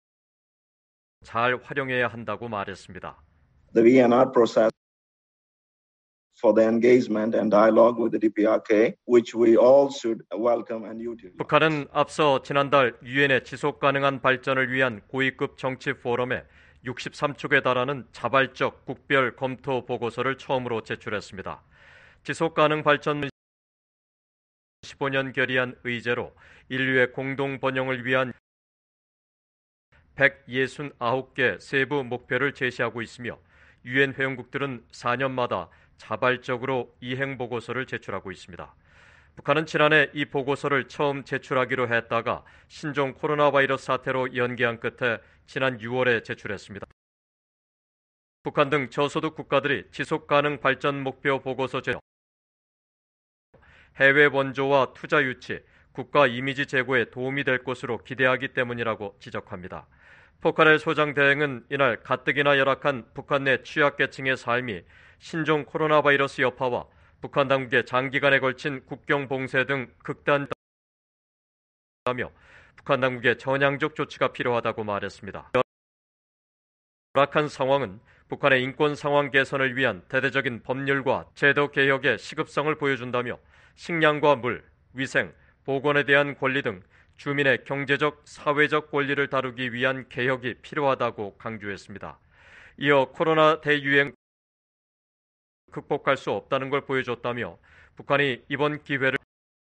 잘 활용해야 한다고 말했습니다.
The VNR process for the engagement and dialogue with the DPRK, which we all should welcome and utilize.
북한은 앞서 지난달 유엔의 지속 가능한 발전을 위한 고위급 정치 포럼에 63쪽에 달하는 자발적 국별 검토 보고서를 처음으로 제출했습니다. 지속 가능 발전은 15년 결의한 의제로 인류의 공동 번영을 위한 169개 세부 목표를 제시하고 있으며 유엔 회원국들은 4년마다 자발적으로 이행 보고서를 제출하고 있습니다. 북한은 지난해 이 보고서를 처음 제출하기로 했다가 신종 코로나 바이러스 사태로 연기한 끝에 지난 6월에 제출했습니다. 북한 등 저소득 국가들이 지속 가능 발전 목표 보고서 제출, 해외 원조와 투자 유치, 국가 이미지 제고에 도움이 될 것으로 기대하기 때문이라고 지적합니다. 포카렐 소장 대행은 이날 가뜩이나 열악한 북한 내 취약계층의 삶이 신종 코로나 바이러스 여파와 북한 당국의 장기간에 걸친 국경 봉쇄 등 극단하며 북한 당국의 전향적 조치가 필요하다고 말했습니다. 열악한 상황은 북한의 인권 상황 개선을 위한 대대적인 법률과 제도 개혁의 시급성을 보여준다며 식량과 물, 위생, 보건에 대한 권리 등 주민의 경제적, 사회적 권리를 다루기 위한 개혁이 필요하다고 강조했습니다. 이어 코로나 대유행 극복할 수 없다는 걸 보여줬다며 북한이 이번 기회를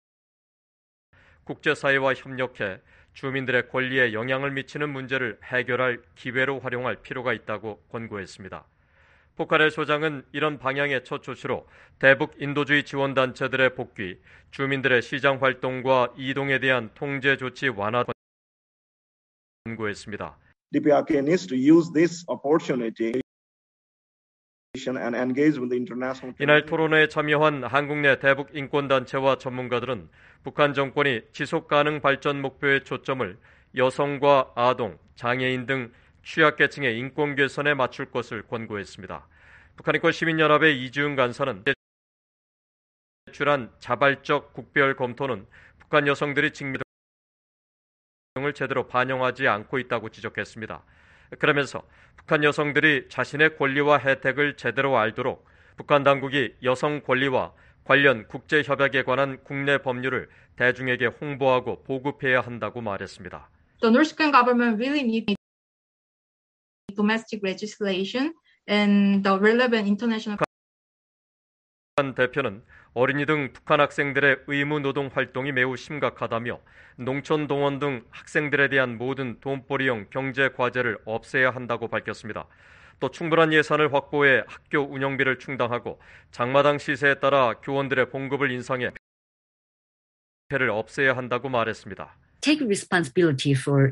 국제사회와 협력해 주민들의 권리에 영향을 미치는 문제를 해결할 기회로 활용할 필요가 있다고 권고했습니다. 포카렐 소장은 이런 방향의 첫 조치로 대북 인도주의 지원단체들의 복귀, 주민들의 시장 활동과 이동에 대한 통제 조치 완화 권고했습니다.
DPRK needs to use this opportunity and engage with the international.
이날 토론회에 참여한 한국 내 대북 인권단체와 전문가들은 북한 정권이 지속가능 발전 목표의 초점을 여성과 아동, 장애인 등 취약계층의 인권 개선에 맞출 것을 권고했습니다. 북한인권시민연합의 이지훈 간사는 제출한 자발적 국별 검토는 북한 여성들이 직면을 제대로 반영하지 않고 있다고 지적했습니다. 그러면서 북한 여성들이 자신의 권리와 혜택을 제대로 알도록 북한 당국이 여성 권리와 관련 국제협약에 관한 국내 법률을 대중에게 홍보하고 보급해야 한다고 말했습니다.
The North Korean government really needs domestic legislation and the relevant international.
북한 대표는 어린이 등 북한 학생들의 의무 노동 활동이 매우 심각하다며 농촌 동원 등 학생들에 대한 모든 돈벌이형 경제 과제를 없애야 한다고 밝혔습니다. 또 충분한 예산을 확보해 학교 운영비를 충당하고 장마당 시세에 따라 교원들의 봉급을 인상해 폐를 없애야 한다고 말했습니다.
Take responsibility for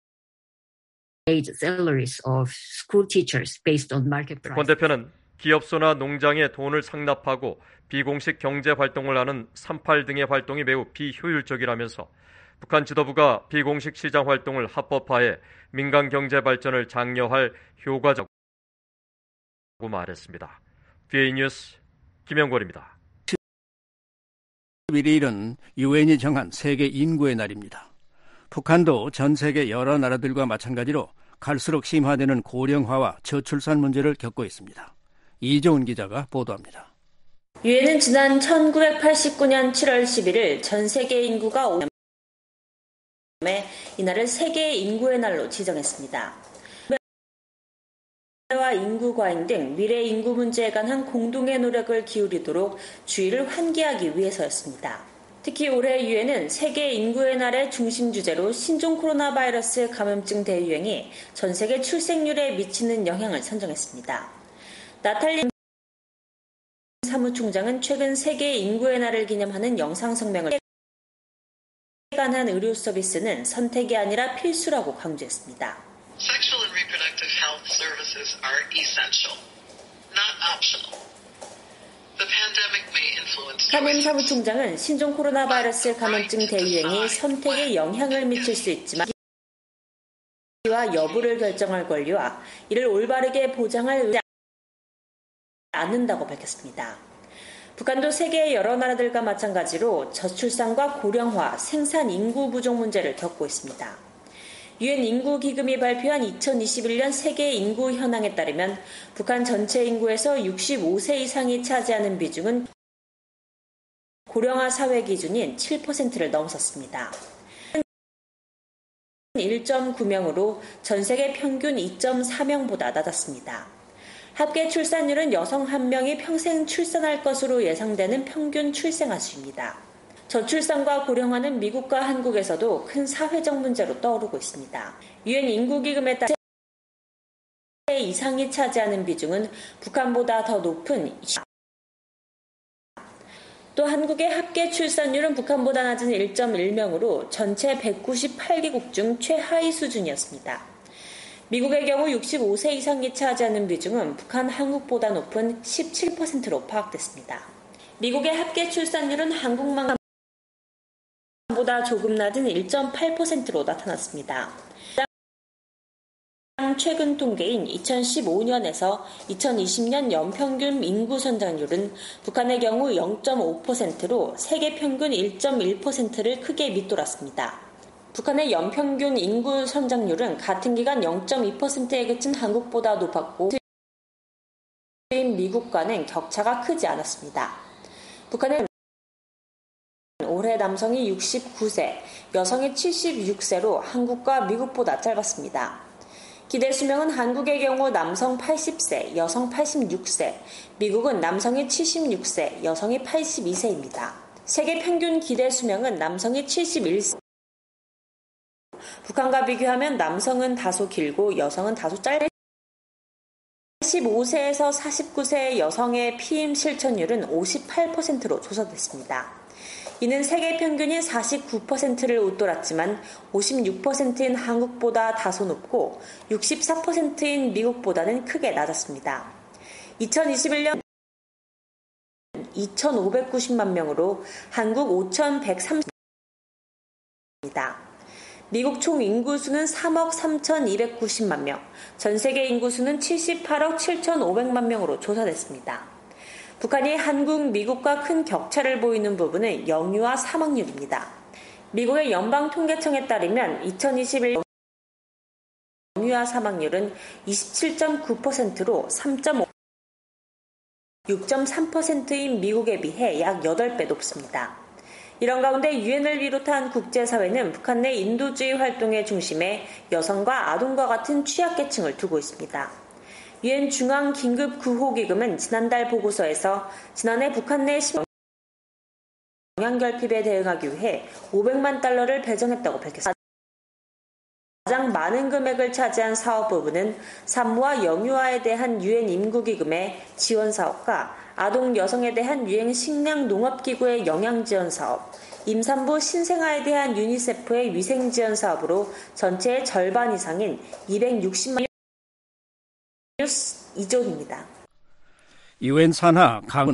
salaries of school teachers based on market price.
권 대표는 기업소나 농장에 돈을 상납하고 비공식 경제 활동을 하는 3.8 등의 활동이 매우 비효율적이라면서 북한 지도부가 비공식 시장 활동을 합법화해 민간 경제 발전을 장려할 효과적이라고 말했습니다. VA 뉴스 김영걸입니다.
11일은 유엔이 정한 세계 인구의 날입니다. 북한도 전 세계 여러 나라들과 마찬가지로 갈수록 심화되는 고령화와 저출산 문제를 겪고 있습니다. 이종훈 기자가 보도합니다.
유엔은 지난 1989년 7월 11일 전 세계 인구가 5년에 이날을 세계 인구의 날로 지정했습니다. 와 인구 과잉 등 미래 인구 문제에 관한 공동의 노력을 기울이도록 주의를 환기하기 위해서였습니다. 특히 올해 유엔은 세계 인구의 날의 중심 주제로 신종 코로나 바이러스 감염증 대유행이 전 세계 출생률에 미치는 영향을 선정했습니다. 나탈리 사무총장은 최근 세계 인구의 날을 기념하는 영상 성명을 관한 의료 서비스는 선택이 아니라 필수라고 강조했습니다.
Sexual and reproductive health services are essential, not optional. The pandemic may influence.
카문 사무총장은 신종 코로나 바이러스 감염증 대유행이 선택에 영향을 미칠 수 있지만 와 여부를 결정할 권리와 이를 올바르게 보장할 않는다고 밝혔습니다. 북한도 세계의 여러 나라들과 마찬가지로 저출산과 고령화, 생산 인구 부족 문제를 겪고 있습니다. 유엔 인구기금이 발표한 2021년 세계 인구 현황에 따르면 북한 전체 인구에서 65세 이상이 차지하는 비중은 고령화 사회 기준인 7%를 넘어섰습니다. 1.9명으로 전 세계 평균 2.4명보다 낮았습니다. 합계 출산율은 여성 1명이 평생 출산할 것으로 예상되는 평균 출생아 수입니다. 저출산과 고령화는 미국과 한국에서도 큰 사회적 문제로 떠오르고 있습니다. 유엔 인구기금에 따라 10세 이상이 차지하는 비중은 북한보다 더 높은 또 한국의 합계 출산율은 북한보다 낮은 1.1명으로 전체 198개국 중 최하위 수준이었습니다. 미국의 경우 65세 이상이 차지하는 비중은 북한, 한국보다 높은 17%로 파악됐습니다. 미국의 합계 출산율은 한국만보다 조금 낮은 1.8%로 나타났습니다. 최근 통계인 2015년에서 2020년 연평균 인구 성장률은 북한의 경우 0.5%로 세계 평균 1.1%를 크게 밑돌았습니다. 북한의 연평균 인구 성장률은 같은 기간 0.2%에 그친 한국보다 높았고 미국과는 격차가 크지 않았습니다. 북한은 올해 남성이 69세, 여성이 76세로 한국과 미국보다 짧았습니다. 기대 수명은 한국의 경우 남성 80세, 여성 86세, 미국은 남성이 76세, 여성이 82세입니다. 세계 평균 기대 수명은 남성이 71세. 북한과 비교하면 남성은 다소 길고 여성은 다소 짧은 45세에서 49세의 여성의 피임 실천율은 58%로 조사됐습니다. 이는 세계 평균인 49%를 웃돌았지만 56%인 한국보다 다소 높고 64%인 미국보다는 크게 낮았습니다. 2021년 2,590만 명으로 한국 5,130입니다. 미국 총 인구수는 3억 3,290만 명, 전 세계 인구수는 78억 7,500만 명으로 조사됐습니다. 북한이 한국, 미국과 큰 격차를 보이는 부분은 영유아 사망률입니다. 미국의 연방통계청에 따르면 2021년 영유아 사망률은 27.9%로 6.3%인 미국에 비해 약 8배 높습니다. 이런 가운데 유엔을 비롯한 국제사회는 북한 내 인도주의 활동의 중심에 여성과 아동과 같은 취약계층을 두고 있습니다. 유엔 중앙긴급구호기금은 지난달 보고서에서 지난해 북한 내 영양결핍에 대응하기 위해 500만 달러를 배정했다고 밝혔습니다. 가장 많은 금액을 차지한 사업 부분은 산모와 영유아에 대한 유엔 인구기금의 지원 사업과 아동 여성에 대한 유엔 식량농업기구의 영양지원 사업, 임산부 신생아에 대한 유니세프의 위생지원 사업으로 전체의 절반 이상인 260만 $2조입니다.
유엔 산하 강은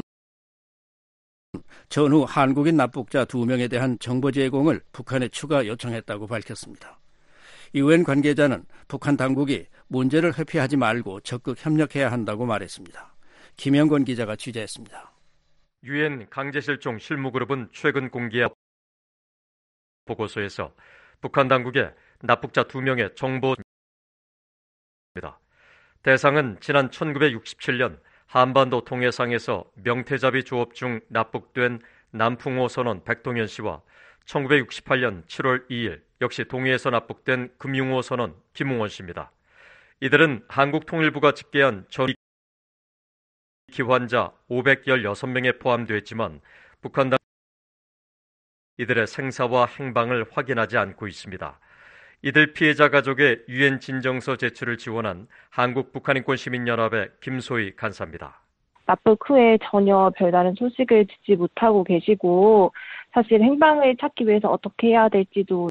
전후 한국인 납북자 2명에 대한 정보 제공을 북한에 추가 요청했다고 밝혔습니다. 유엔 관계자는 북한 당국이 문제를 회피하지 말고 적극 협력해야 한다고 말했습니다. 김영건 기자가 취재했습니다.
유엔 강제실종 실무그룹은 최근 공개한 보고서에서 북한 당국에 납북자 2명의 정보입니다. 대상은 지난 1967년 한반도 통해상에서 명태잡이 조업 중 납북된 남풍호 선원 백동현 씨와 1968년 7월 2일 역시 동해에서 납북된 금융호 선원 김웅원 씨입니다. 이들은 한국통일부가 집계한 전 기환자 516명에 포함되어 있지만 북한 당 이들의 생사와 행방을 확인하지 않고 있습니다. 이들 피해자 가족의 유엔 진정서 제출을 지원한 한국북한인권시민연합의 김소희 간사입니다.
납북 후에 전혀 별다른 소식을 듣지 못하고 계시고 사실 행방을 찾기 위해서 어떻게 해야 될지도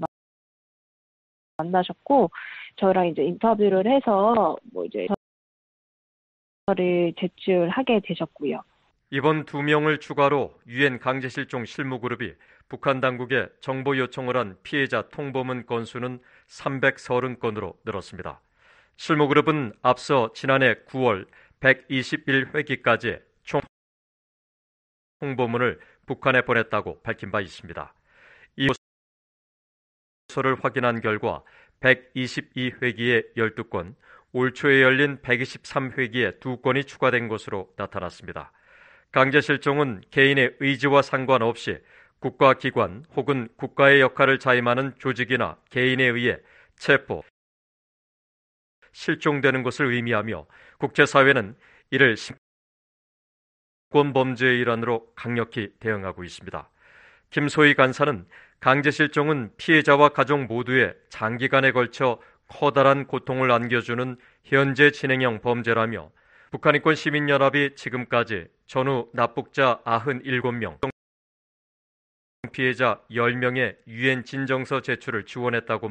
만나셨고 저랑 이제 인터뷰를 해서 를 제출하게 되셨고요.
이번 2명을 추가로 유엔 강제실종 실무그룹이 북한 당국에 정보 요청을 한 피해자 통보문 건수는 330건으로 늘었습니다. 실무그룹은 앞서 지난해 9월 121회기까지 총 통보문을 북한에 보냈다고 밝힌 바 있습니다. 이 보고서를 확인한 결과 122회기에 12건, 올 초에 열린 123회기에 2건이 추가된 것으로 나타났습니다. 강제실종은 개인의 의지와 상관없이 국가기관 혹은 국가의 역할을 자임하는 조직이나 개인에 의해 체포, 실종되는 것을 의미하며 국제사회는 이를 인권범죄의 일환으로 강력히 대응하고 있습니다. 김소희 간사는 강제실종은 피해자와 가족 모두에 장기간에 걸쳐 커다란 고통을 안겨주는 현재 진행형 범죄라며 북한인권시민연합이 지금까지 전후 납북자 97명, 피해자 10명의 유엔 진정서 제출을 지원했다고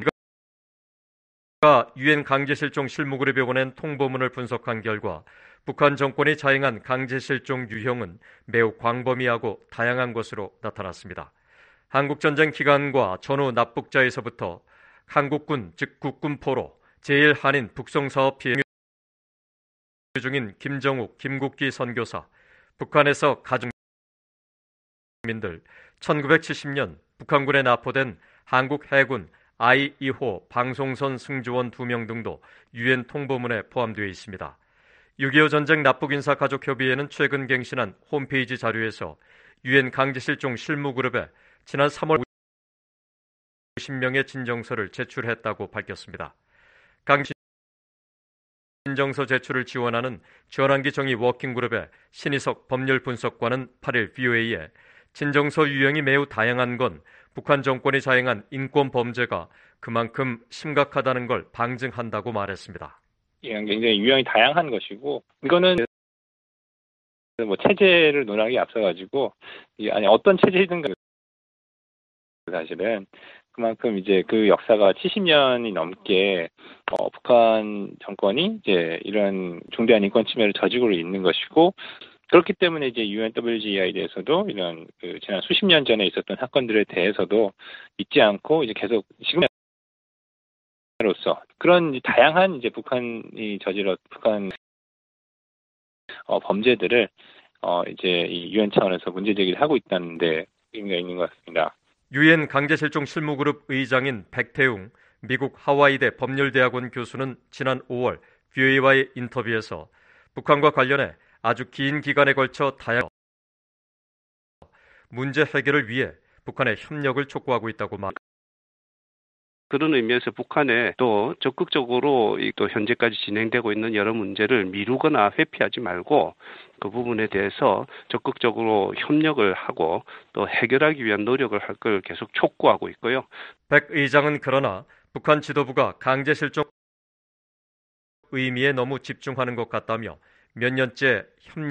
유엔 강제실종 실무그룹에 보낸 통보문을 분석한 결과 북한 정권이 자행한 강제실종 유형은 매우 광범위하고 다양한 것으로 나타났습니다. 한국전쟁 기간과 전후 납북자에서부터 한국군 즉 국군포로 제1한인 북송사업 피해 중인 김정욱, 김국기 선교사, 북한에서 가족민들, 1970년 북한군에 납포된 한국 해군 I-2호 방송선 승조원 2명 등도 유엔 통보문에 포함되어 있습니다. 6.25 전쟁 납북인사 가족협의회는 최근 갱신한 홈페이지 자료에서 유엔 강제실종 실무그룹에 지난 3월 50명의 진정서를 제출했다고 밝혔습니다. 진정서 제출을 지원하는 전환기 정의 워킹그룹의 신희석 법률분석관은 8일 VOA에 진정서 유형이 매우 다양한 건 북한 정권이 자행한 인권 범죄가 그만큼 심각하다는 걸 방증한다고 말했습니다.
이건 굉장히 유형이 다양한 것이고 이거는 뭐 체제를 논하기 앞서가지고 아니 어떤 체제이든 사실은 그만큼 이제 그 역사가 70년이 넘게 북한 정권이 이제 이런 중대한 인권 침해를 저지르고 있는 것이고 그렇기 때문에 이제 UNWGI에 대해서도 이런 지난 수십 년 전에 있었던 사건들에 대해서도 잊지 않고 이제 계속 지금으로서 그런 다양한 이제 북한이 북한 범죄들을 이제 이 UN 차원에서 문제 제기를 하고 있다는데 의미가 있는 것 같습니다.
유엔 강제실종 실무그룹 의장인 백태웅 미국 하와이대 법률대학원 교수는 지난 5월 VOA와의 인터뷰에서 북한과 관련해 아주 긴 기간에 걸쳐 다양한 문제 해결을 위해 북한의 협력을 촉구하고 있다고 말했습니다.
그런 의미에서 북한에 또 적극적으로 또 현재까지 진행되고 있는 여러 문제를 미루거나 회피하지 말고 그 부분에 대해서 적극적으로 협력을 하고 또 해결하기 위한 노력을 할 걸 계속 촉구하고 있고요.
백 의장은 그러나 북한 지도부가 강제실종 의미에 너무 집중하는 것 같다며 몇 년째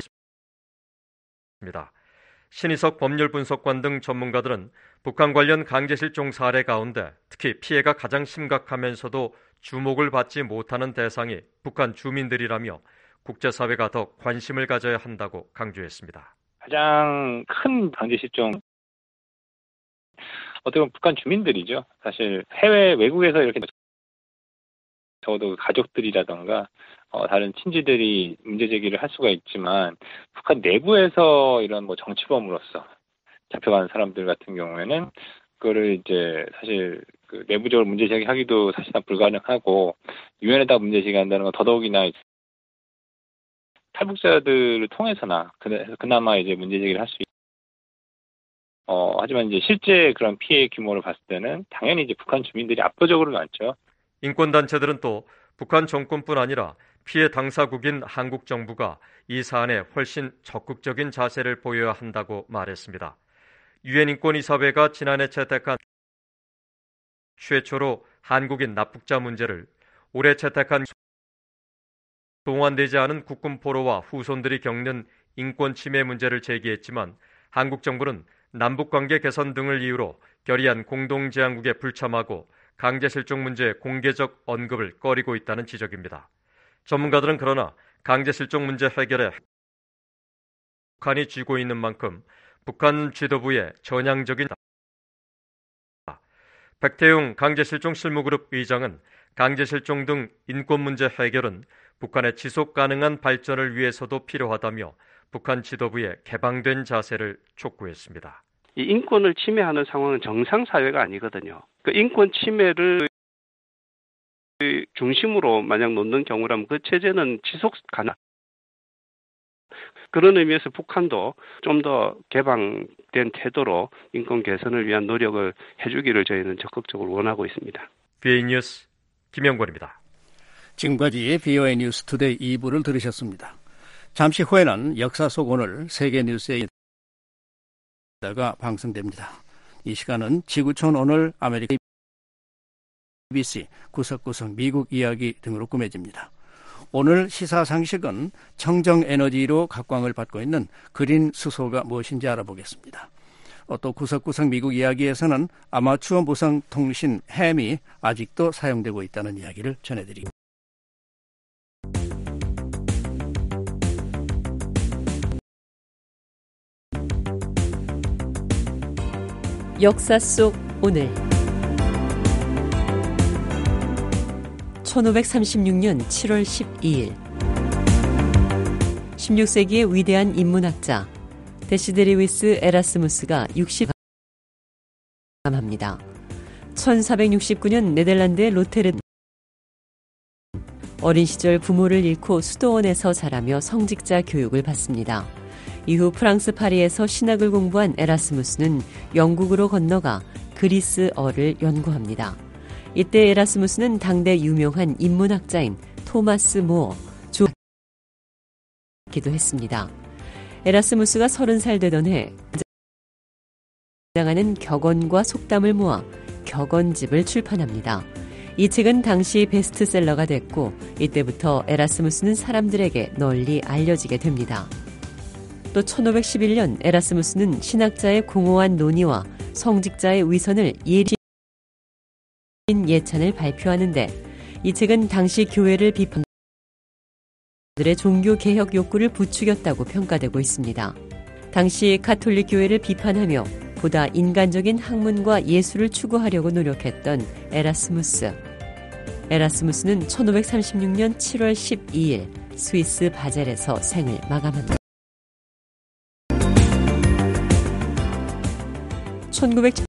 협력입니다. 신희석 법률분석관 등 전문가들은 북한 관련 강제실종 사례 가운데 특히 피해가 가장 심각하면서도 주목을 받지 못하는 대상이 북한 주민들이라며 국제사회가 더 관심을 가져야 한다고 강조했습니다.
가장 큰 강제실종 어떻게 보면 북한 주민들이죠. 사실 외국에서 이렇게 적어도 가족들이라던가 다른 친지들이 문제 제기를 할 수가 있지만 북한 내부에서 이런 뭐 정치범으로서 잡혀가는 사람들 같은 경우에는 그거를 이제 사실 그 내부적으로 문제 제기하기도 사실상 불가능하고 유엔에다 문제 제기한다는 건 더더욱이나 탈북자들을 통해서나 그나마 이제 문제 제기를 할 수 하지만 이제 실제 그런 피해 규모를 봤을 때는 당연히 이제 북한 주민들이 압도적으로 많죠.
인권단체들은 또 북한 정권뿐 아니라 피해 당사국인 한국 정부가 이 사안에 훨씬 적극적인 자세를 보여야 한다고 말했습니다. 유엔 인권이사회가 지난해 채택한 최초로 한국인 납북자 문제를 올해 채택한 동원되지 않은 국군포로와 후손들이 겪는 인권 침해 문제를 제기했지만 한국 정부는 남북관계 개선 등을 이유로 결의안 공동제안국에 불참하고 강제실종 문제의 공개적 언급을 꺼리고 있다는 지적입니다. 전문가들은 그러나 강제실종 문제 해결에 북한이 쥐고 있는 만큼 북한 지도부의 전향적인 백태웅 강제실종 실무그룹 의장은 강제실종 등 인권 문제 해결은 북한의 지속 가능한 발전을 위해서도 필요하다며 북한 지도부의 개방된 자세를 촉구했습니다.
이 인권을 침해하는 상황은 정상 사회가 아니거든요. 그 인권 침해를 중심으로 만약 놓는 경우라면 그 체제는 지속 가능. 그런 의미에서 북한도 좀 더 개방된 태도로 인권 개선을 위한 노력을 해주기를 저희는 적극적으로 원하고 있습니다.
BA 뉴스 김영권입니다.
지금까지 BOA 뉴스 투데이 2부를 들으셨습니다. 잠시 후에는 역사 속 오늘 세계 뉴스에 가 방송됩니다. 이 시간은 지구촌 오늘 아메리카 BBC 구석구석 미국 이야기 등으로 꾸며집니다. 오늘 시사상식은 청정에너지로 각광을 받고 있는 그린 수소가 무엇인지 알아보겠습니다. 또 구석구석 미국 이야기에서는 아마추어 무선 통신 햄이 아직도 사용되고 있다는 이야기를 전해드립니다.
역사 속 오늘 1536년 7월 12일 16세기의 위대한 인문학자 데시데리위스 에라스무스가 60을 합니다. 1469년 네덜란드의 로테르담 어린 시절 부모를 잃고 수도원에서 자라며 성직자 교육을 받습니다. 이후 프랑스 파리에서 신학을 공부한 에라스무스는 영국으로 건너가 그리스어를 연구합니다. 이때 에라스무스는 당대 유명한 인문학자인 토마스 모어, 기도 했습니다. 에라스무스가 30살 되던 해 등장하는 격언과 속담을 모아 격언집을 출판합니다. 이 책은 당시 베스트셀러가 됐고 이때부터 에라스무스는 사람들에게 널리 알려지게 됩니다. 또 1511년 에라스무스는 신학자의 공허한 논의와 성직자의 위선을 예찬을 발표하는데 이 책은 당시 교회를 비판들의 종교 개혁 욕구를 부추겼다고 평가되고 있습니다. 당시 가톨릭 교회를 비판하며 보다 인간적인 학문과 예술을 추구하려고 노력했던 에라스무스는 1536년 7월 12일 스위스 바젤에서 생을 마감합니다. 1900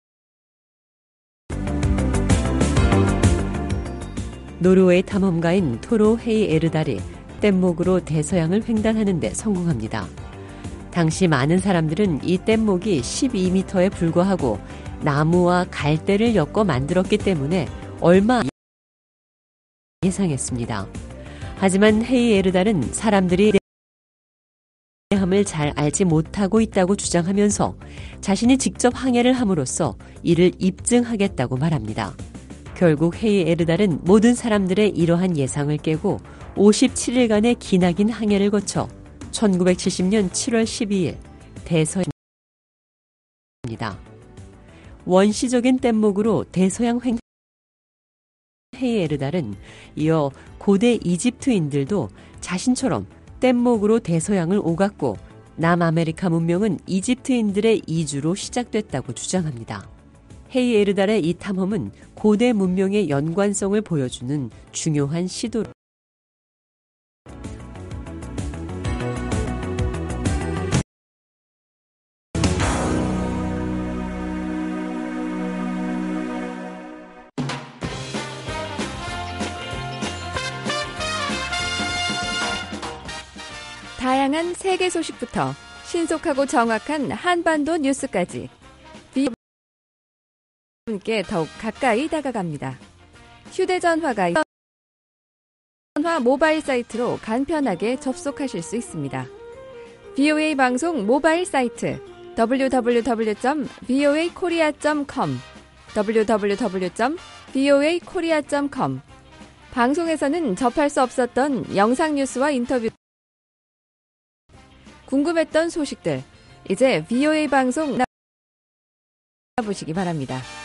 노르웨이 탐험가인 토로 헤이 에르달이 뗏목으로 대서양을 횡단하는 데 성공합니다. 당시 많은 사람들은 이 뗏목이 12m에 불과하고 나무와 갈대를 엮어 만들었기 때문에 얼마 예상했습니다. 하지만 헤이 에르달은 사람들이 함을 잘 알지 못하고 있다고 주장하면서 자신이 직접 항해를 함으로써 이를 입증하겠다고 말합니다. 결국 헤이 에르달은 모든 사람들의 이러한 예상을 깨고 57일간의 기나긴 항해를 거쳐 1970년 7월 12일 대서양입니다. 원시적인 뗏목으로 대서양 헤이 에르달은 이어 고대 이집트인들도 자신처럼 뗏목으로 대서양을 오갔고 남아메리카 문명은 이집트인들의 이주로 시작됐다고 주장합니다. 헤이 에르달의 이 탐험은 고대 문명의 연관성을 보여주는 중요한 시도로
다양한 세계 소식부터 신속하고 정확한 한반도 뉴스까지 분께 더욱 가까이 다가갑니다. 휴대전화가 모바일 사이트로 간편하게 접속하실 수 있습니다. VOA 방송 모바일 사이트 www.voakorea.com www.voakorea.com 방송에서는 접할 수 없었던 영상 뉴스와 인터뷰 궁금했던 소식들 이제 VOA 방송 보시기 바랍니다.